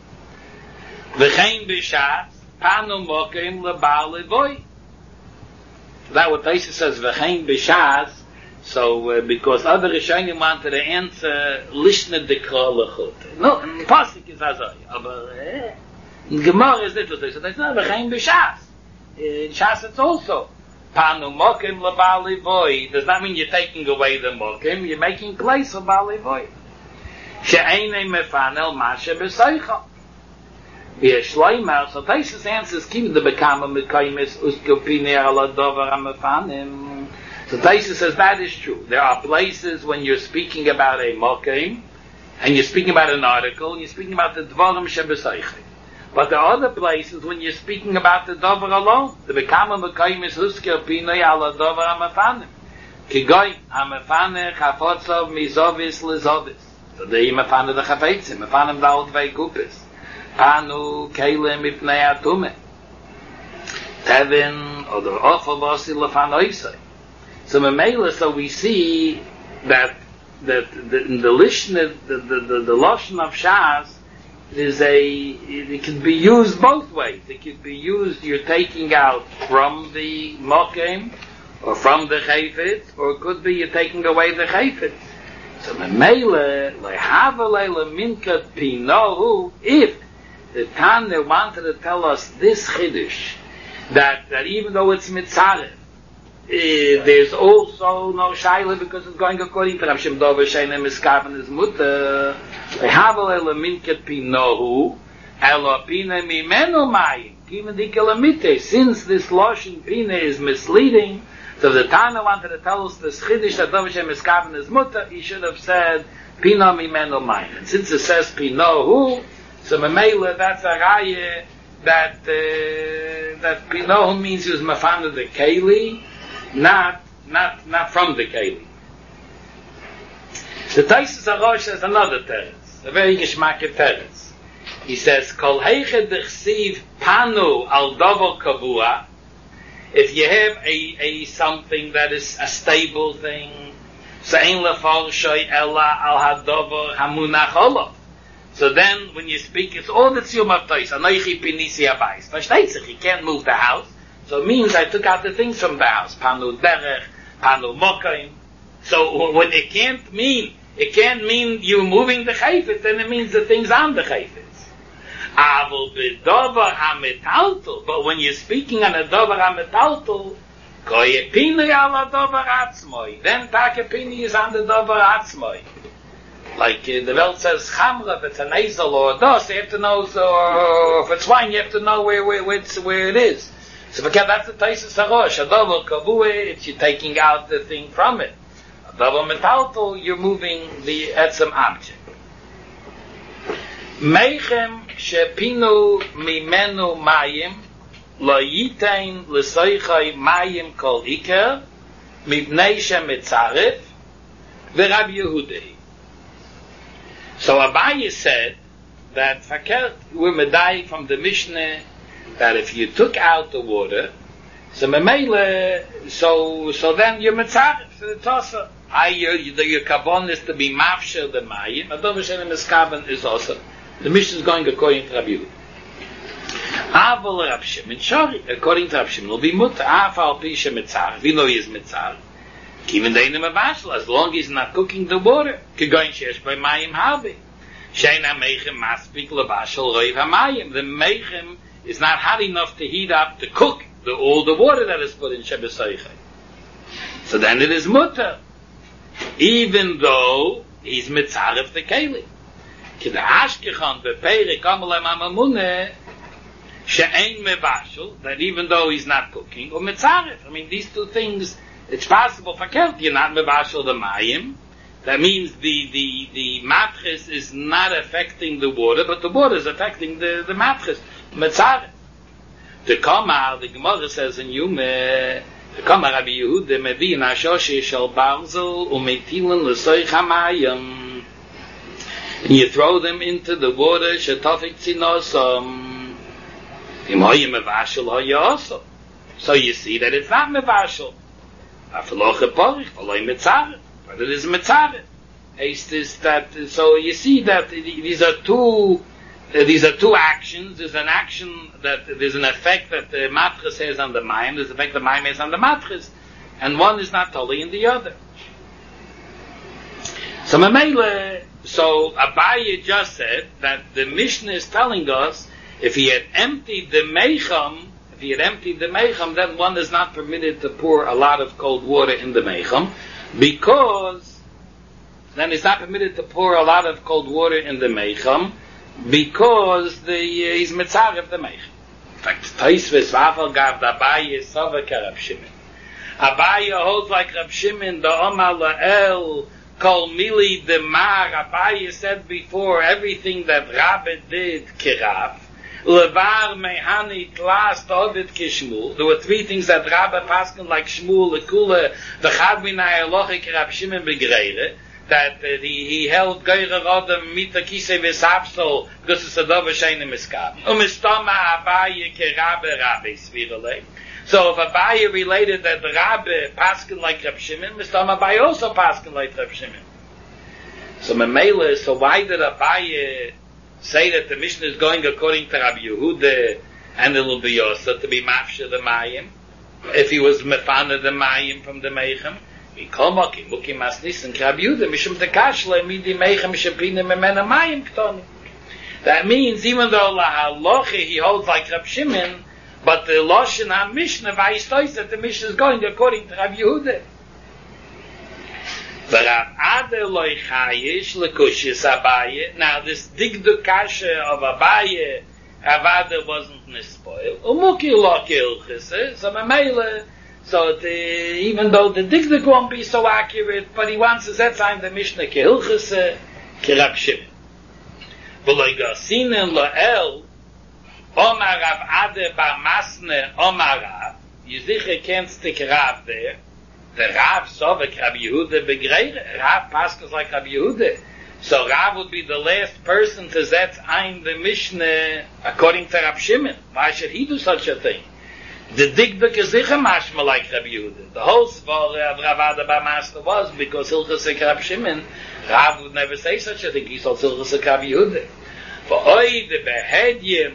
That what Taisa says, v'chein b'shas. So, uh, because other Rishonim wanted to answer, lishna dekra lechut. No, and Pasuk is azay. Aber, in Gemara is little. So there's not v'chein b'shas. In Shas it's also panu mokim lebali voy. Does not mean you're taking away the mokim. You're making place for bali voy. She'einei mefanel masha b'soicha. V'yeshloimar. So Taisus answers kim the bekama mekaymis uskopine ala dover amefanim. So Taisus says that is true. There are places when you're speaking about a mokim, and you're speaking about an article, and you're speaking about the dvarim sheb'soicha. But there are other places when you're speaking about the dover alone. The bekama mekayim is husker pinoi ala dover amafanim. Kigoy amafaneh chafotzov mizovis lezovis. So there you mafaneh the chafetzim, mafanem daot veikupis. Panu kelim ipnei atume. Tevin or the ofalosi lefanoisai. So memela, so we see that that the, in the lishna, the the the, the lashon of Shas is a, it can be used both ways. It can be used, you're taking out from the mokim, or from the chayfetz, or it could be you're taking away the chayfetz. So memele lehavale minkat pinohu. If the Tanya wanted to tell us this chiddush, that that even though it's mitzaref, Uh, there's also no shaila because it's going according to Rav Shem Dover Sheinem Miskaf and his mutter. Lehavale leminket pinohu elo pina mimenu mayim given the kalamite. Since this lashon pina is misleading, so the Tana wanted to tell us this chiddush that Dover Sheinem Miskaf and his mutter, he should have said pina mimenu mayim. And since it says pinohu, so memela that's a raya that uh, that pinohu means he was mafanda the keli. Not, not, not from the Keli. The Taisus Arosh says another teretz, a very geschmacked teretz. He says, Kol heiche dechsiv panu al dover kavua. If you have a, a something that is a stable thing, so ein lefarshay ella al hadover hamunach olav. So then, when you speak, it's all the tziyum of Taisus. Anoichi pinisi abayis. Versteht sich, you can't move the house. So it means I took out the things from the house. Panu derech, panu mokaim. So when it can't mean, it can't mean you moving the chayfetz, then it means the things on the chayfetz. Aval b'dover ha'metaltel, but when you're speaking on a dover ha'metaltel, koye pini ala dover atzmoi, then takepini is on the dover atzmoi. Like uh, the Welt says, chamra, if it's a nasal or a dos, you have to know, so, or if it's wine, you have to know where where, where, it's, where it is. So because that's the Taisus Harosh, a dover kavue, it's you taking out the thing from it. A dover metaltel, you're moving the etzem object. Meichem shepinu mimenu mayim lo yitain l'soichai mayim kol iker mibnei shemetzaref v'Rab Yehudei. So Abaye said that fakert we're medayik from the Mishnah that if you took out the water, so memele, so so then you're metzaref to the tosa. I your your kabon is to be mafsher the mayim. Adov shenem eskaben is also. The Mishnah is going according to Rabbi Yehuda. Aval Rab Shimon Shari, according to Rab Shimon, will be mutter afal pisha mitzar. We know he is mitzar. Even they name a vashel, as long as he's not cooking the water. Kegoin shesh by mayim halbi. Sheina meichem maspik levashel roiv hamayim. The meichem is not hot enough to heat up to cook the, all the water that is put in Shebesoichai. So then it is mutter, even though he's mitzar of the keli. Ki the ashkechan bepeire kamalem amamune she'ein mevashel, that even though he's not cooking, or mitzaref. I mean, these two things, it's possible for kelt, you're not mevashel the mayim. That means the, the, the matches is not affecting the water, but the water is affecting the, the matches. Mitzaref. The Kamar, the Gemara says in Yume, the Kamar Rabbi Yehuda mevi in Ashoshi shel barzel umetilen l'soich hamayim. And you throw them into the water, shetafik tzinosam. Im hoye mevashel hoye also. So you see that it's not mevashel. Afaloche porich, v'loy mitzaref. But it is mitzaref. It's this that, so you see that these are two, uh, these are two actions. There's an action that, there's an effect that the matris has on the mayim, there's an effect the mayim has on the matris. And one is not totally in the other. So Mamele, so Abaye just said that the Mishnah is telling us if he had emptied the meicham, if he had emptied the meicham, then one is not permitted to pour a lot of cold water in the meicham, because then it's not permitted to pour a lot of cold water in the meicham, because the uh, he's mitzar of the meicham. In fact, Taisves Vafal gav Abaye Sovek Rab Shimon. Abaye holds like Rab Shimon the Omar La'el. Kol mili de mar, Abaye said before, everything that Rabbe did kirav, levar mehani tlas tovid kishmul. There were three things that Rabbe paskin like Shmuel, the kula, the chadminai alochik Rab Shimon begreire, that uh, he, he held geire rodem mita kise vesapsol, because it's a dove shein miskab. Umistama Abaye ke Rabbe Rabbe svirale. So if Abaye related that the Rabbe paskin like Rab Shimon, Mister Abaye also paskin like Rab Shimon. So Memele, so why did Abaye say that the Mishnah is going according to Rabbi Yehuda and it will be also to be mafshe the mayim? If he was mefana the mayim from the meichem, he komaki muki masnis and Rabbi Yehuda mishum tekashle midi meichem shepina memena mayim ktoni. That means even though la haloche he holds like Rab Shimon, but the Lashon HaMishnah vayistos that the Mishnah is going according to Rabbi Yehuda. Now this digduk kasha of Abaye, Avada wasn't nispoil. Umuki loki ilchise, so Mamela, so the, even though the digduk won't be so accurate, but he wants to set sign the Mishnah ke ilchise, ke Rab Shimon. V'loi gasinen la'el, Omar Rav Ade Bar Masne Omar Rav, you sicher kennst the Rav there, the Rav Sovek Rabbi Yehuda begreire, Rav passes like Rabbi Yehuda. So Rav would be the last person to set ein the Mishnah according to Rab Shimon. Why should he do such a thing? The Digduk is sicher mashma like Rabbi Yehuda. The whole svar of Rav Ade Bar Masne was because Hilchasek Rab Shimon, Rav would never say such a thing. He saw Hilchasek Rabbi Yehuda. Later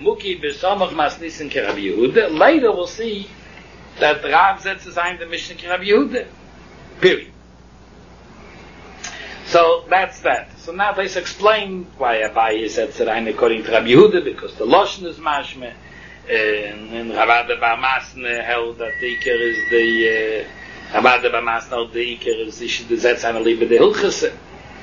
we'll see that Rav sets aside the Mishnah to Rabbi Yehuda. Period. So that's that. So now let's explain why Abaye said Tzerayin according to Rabbi Yehuda, because the Lashon is mashme, and Rabbi Bar Masne held that the Iker is the uh, Rabbi Bar Masne held the Iker is the Zetz and Liebe de Hilchese.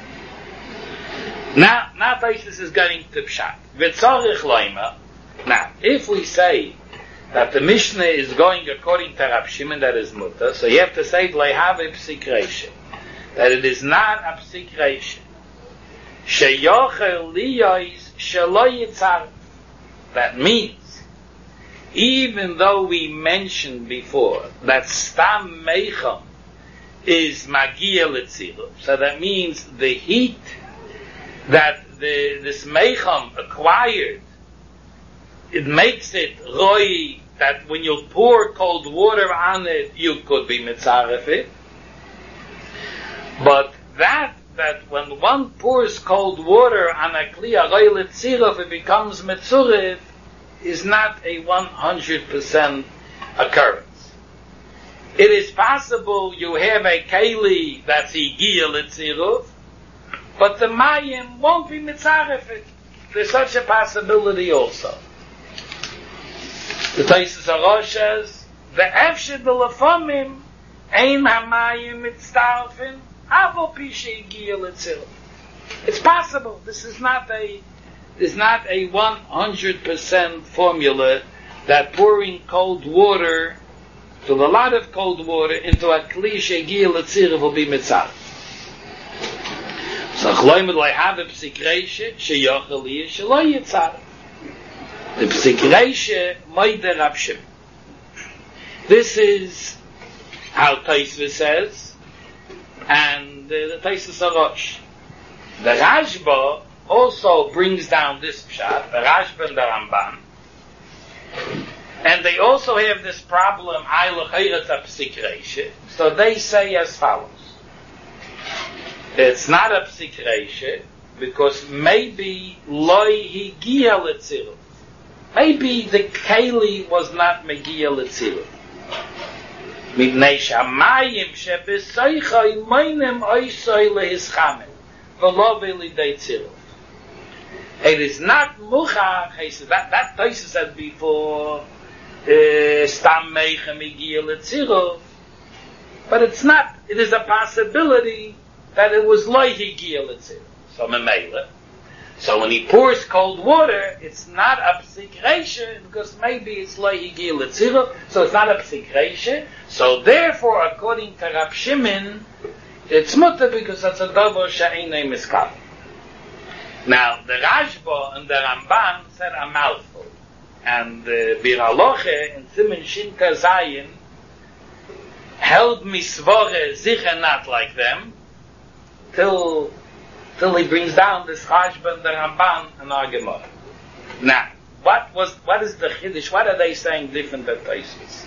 Now, now this is going to Pshat. V'tzorich loimer. Now, if we say that the Mishnah is going according to Rab Shimon, that is mutter, so you have to say Leihave Psik Reisha, that it is not a Psik Reisha. Sheyochel Liyois Shelo Yitzar. That means, even though we mentioned before that Stam Meicham is Magia L'Tzilu, so that means the heat that the, this Meicham acquired, it makes it roi, that when you pour cold water on it, you could be mitzaref it. But that, that when one pours cold water on a kli roi l'tziruf, it becomes mitzuref, is not a one hundred percent occurrence. It is possible you have a keli that's higia l'tziruf, but the mayim won't be mitzaref it. There's such a possibility also. The Taisus Arosh says, the Efshe de Lefamim ein hamayim mitztarfin avo pishe igia l'tziruf. It's possible. This is not a is not a one hundred percent formula that pouring cold water, to a lot of cold water, into a kli shegia l'tziruf will be mitzaref. So chloimid loy have a psik reishe sheyochel liya shelo yitzaref. The Psik Reisha Moide Rab Shimon. This is how Taisva says, and uh, the Taisva Arosh. The Rashba also brings down this pshat, the Rashba and the Ramban, and they also have this problem, Ayla Chayrat Psik Reisha. So they say as follows: it's not a Psik Reisha because maybe Loi Higia L'Tziruf. Maybe the keli was not megia l'tziruf. Mipnei shamayim shebesoichai meinem oisoi lehischamim v'lo v'lidei tziruf. It is not muchach. He said that that Tosfos said before stam meichem megia l'tziruf, but it's not. It is a possibility that it was lo higia l'tziruf. So memela. So when he pours cold water, it's not a psik reisha, because maybe it's lo higia l'tziruf, so it's not a psik reisha. So therefore, according to Rab Shimon, it's mutter because it's a davar she'einei miskav. Now, the Rashba and the Ramban said a mouthful, and the Bir Haloche in Siman Shinta Zayin held misvore sicher not like them, till till he brings down this Rashba and the Ramban and our Gemara. Now, what was what is the Chiddush? What are they saying different than Tosfos?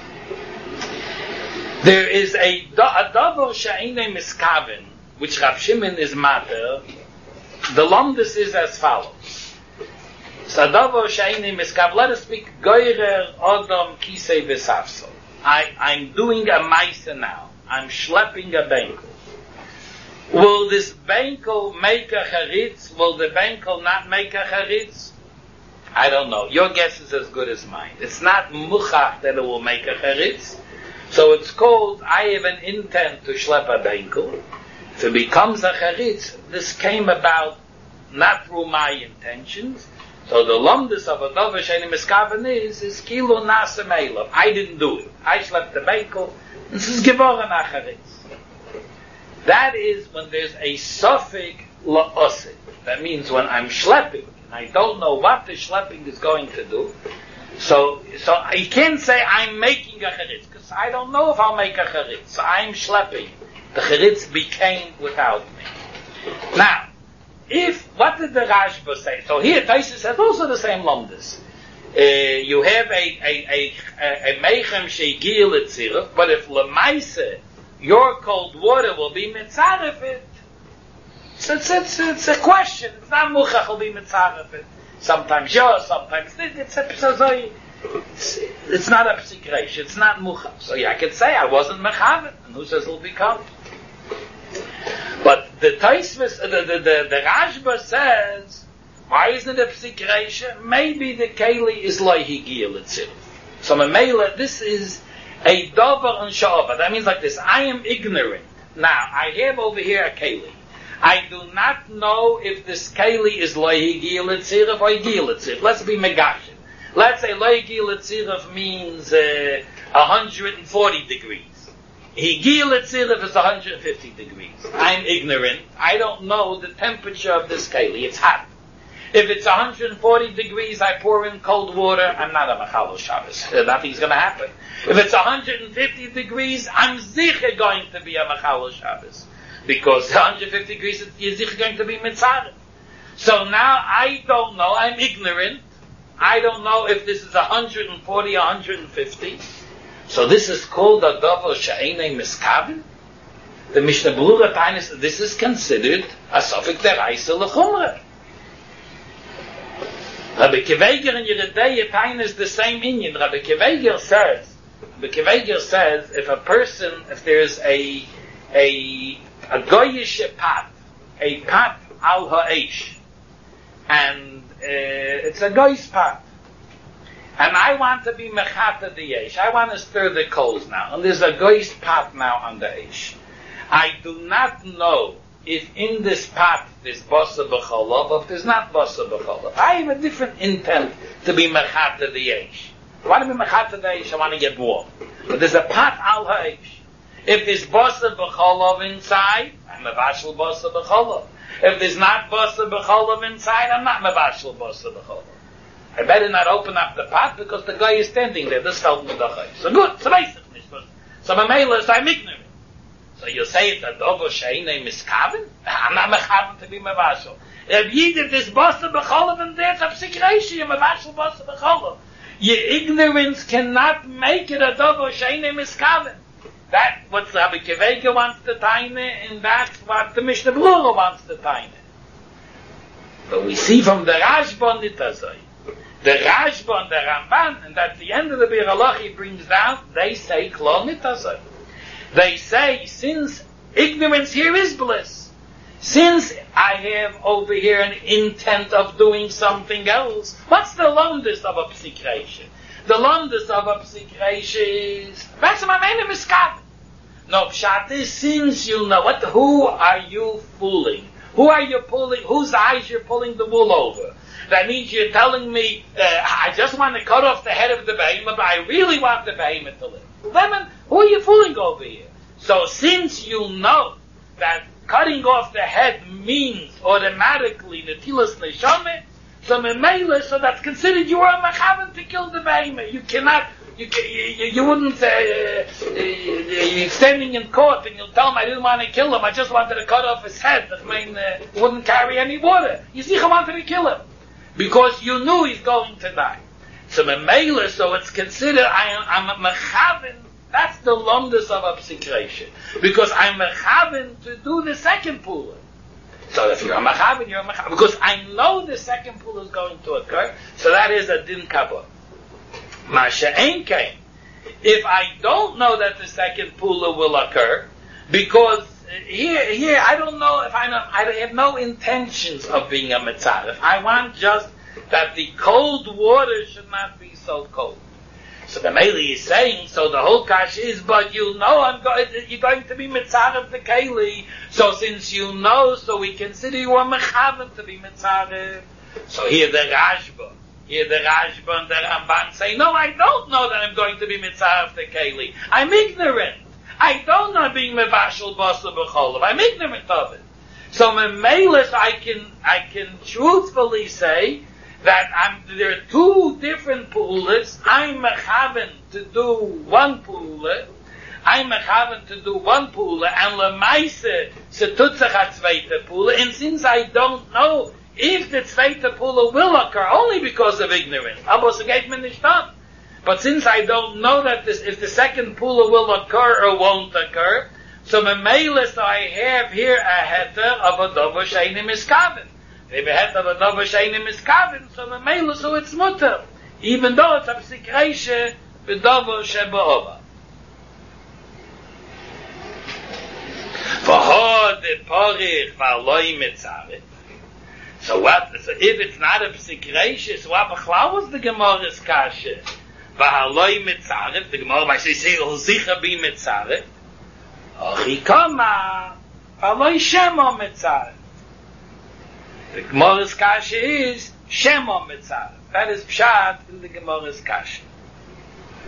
There is a a davar she'einei miskaven, which Rab Shimon is matter. The lomdus is as follows. Sadavar she'einei miskaven. Let us speak goyrer adam kisei v'safsel. I I'm doing a ma'aser now. I'm schlepping a benkel. Will this benkel make a charitz? Will the benkel not make a charitz? I don't know. Your guess is as good as mine. It's not muchach that it will make a charitz. So it's called, I have an intent to schlep a benkel. If it becomes a charitz, this came about not through my intentions. So the lomdus of a davar she'einei miskaven is, is kilo nasa me'elav. I didn't do it. I schlepped the benkel. This is gevoren a charitz. That is when there's a suffix la'osid. That means when I'm schlepping, and I don't know what the schlepping is going to do. So, so I can't say I'm making a charitz, because I don't know if I'll make a charitz. So I'm schlepping. The charitz became without me. Now, if, what did the Rashba say? So here, Tosfos says also the same lomdus. Uh, you have a, a, a, a meichem she'giya l'tziruf, but if l'maiseh, your cold water will be mitzaref it. So it's, it's, it's a question. It's not muchach will be mitzaref it. Sometimes yes, sometimes it's a psazoi. It's, it's not a psik reish. It's not muchach. So yeah, I could say I wasn't mechavet, and who says it'll become? But the Tosfos, the, the, the, the Rashba says, why isn't it a psikresha? Maybe the Keli is loihigiyah l'tziruf. So Mamela, this is a davar and sha'ava. That means like this, I am ignorant. Now, I have over here a Keli. I do not know if this Keli is loihigiyah l'tziruf or higiyah l'tziruf. Let's be megashin. Let's say loihigiyah l'tziruf means uh, one hundred forty degrees. Higiyah l'tziruf is one hundred fifty degrees. I'm ignorant. I don't know the temperature of this Keli. It's hot. If it's one hundred forty degrees, I pour in cold water, I'm not a Machalo Shabbos. Uh, nothing's going to happen. If it's one hundred fifty degrees, I'm zicher going to be a Machalo Shabbos. Because one hundred fifty degrees, you're zicher going to be Mitzaref. So now I don't know, I'm ignorant. I don't know if this is one hundred forty or one hundred fifty. So this is called a Davar She'enei Miskavin. The Mishnah Berurah Tainis, this is considered a Sofik Deraisa L'chumrah. Rabbi Kiveger and Yeridei Tain is the same Inyan. Rabbi Kiveger says, Rabbi Kiveger says, if a person, if there's a a a goyish pat, a pat al ha'esh, and uh, it's a goyish pat, and I want to be mechata the yesh, I want to stir the coals now, and there's a goyish pat now on the esh. I do not know if in this pot there's basa b'cholov, or if there's not basa b'cholov. I have a different intent to be mechata the yesh. I want to be mechata the yesh, I want to get warm. But there's a pot al ha'esh. If there's basa b'cholov inside, I'm mevashel basa b'cholov. If there's not basa b'cholov inside, I'm not mevashel basa b'cholov. I better not open up the pot because the guy is standing there. This felt me the chay. So good, so basic. So my mail is I'm ignorant. So you say it's a dovo she'enei miskaven? I'm not mechaven to be mevashel. If you did this basa b'cholov and there's a psikreishi, you're mevashel basa b'cholov. Your ignorance cannot make it a dovo she'enei miskaven. That's what Rabbi Kiveger wants to taine, and that's what the Mishnah Berurah wants to taine. But we see from the Rashba Nitazoi, the Rashba and the Ramban, and at the end of the Bir Halacha he brings down, they say Klo Nitazoi. They say, since ignorance here is bliss, since I have over here an intent of doing something else, what's the longest of a psikresha? The longest of a psikresha is, that's my name is Miskab. No, pshat is, since you know, what, who are you fooling? Who are you pulling, whose eyes you're pulling the wool over? That means you're telling me, uh, I just want to cut off the head of the behemoth, but I really want the behemoth to live. Lemon, who are you fooling over here? So since you know that cutting off the head means automatically netilas neshama, so memela, so that's considered you are a mechaven to kill the behemoth. You cannot, you you, you wouldn't, uh, uh, you're standing in court and you'll tell him I didn't want to kill him, I just wanted to cut off his head. I mean, uh, it wouldn't carry any water. You see, I wanted to kill him because you knew he's going to die. So memela, so it's considered I, I'm a mechaven. That's the longest of a psikresha. Because I'm mechaven to do the second pula. So if you're a mechaven, you're a mechaven. Because I know the second pula is going to occur, so that is a din kabah. Masha ein kain. If I don't know that the second pula will occur, because here, here, I don't know if I know, I have no intentions of being a mitzaref. I want just that the cold water should not be so cold. So the Meili is saying, so the whole kash is, but you know I'm go- you're going to be mitzaref the keli. So since you know, so we consider you a mechaven to be mitzaref. So here the Rashba, here the Rashba and the Ramban say, no, I don't know that I'm going to be mitzaref the keli. I'm ignorant. I don't know being mevashel basa b'cholov. I'm ignorant of it. So Memelis, I can, I can truthfully say that I'm, there are two different pulas. I'm mechaven to do one pula. I'm mechaven to do one pula, and lemaise setutzach a zweite pula. And since I don't know if the zweite pula will occur, only because of ignorance, but since I don't know that this, if the second pula will occur or won't occur, so memelis I have here a heter of a dover she'enim miskaven. If it had a dover she'enim miskaven, so memelis so it's mutter, even though it's a psikresha b'dover she'ba'ova. V'ho de porich v'aloi mitzaref. So what? So if it's not a psik reishis, what b'chlau was the Gemara's kasha? V'aloi mitzaref. The Gemara might say, say, zicha bi mitzaref. Ochikoma v'aloi shemo mitzaref. The Gemara's kasha is shemo mitzaref. That is pshat in the Gemara's kasha.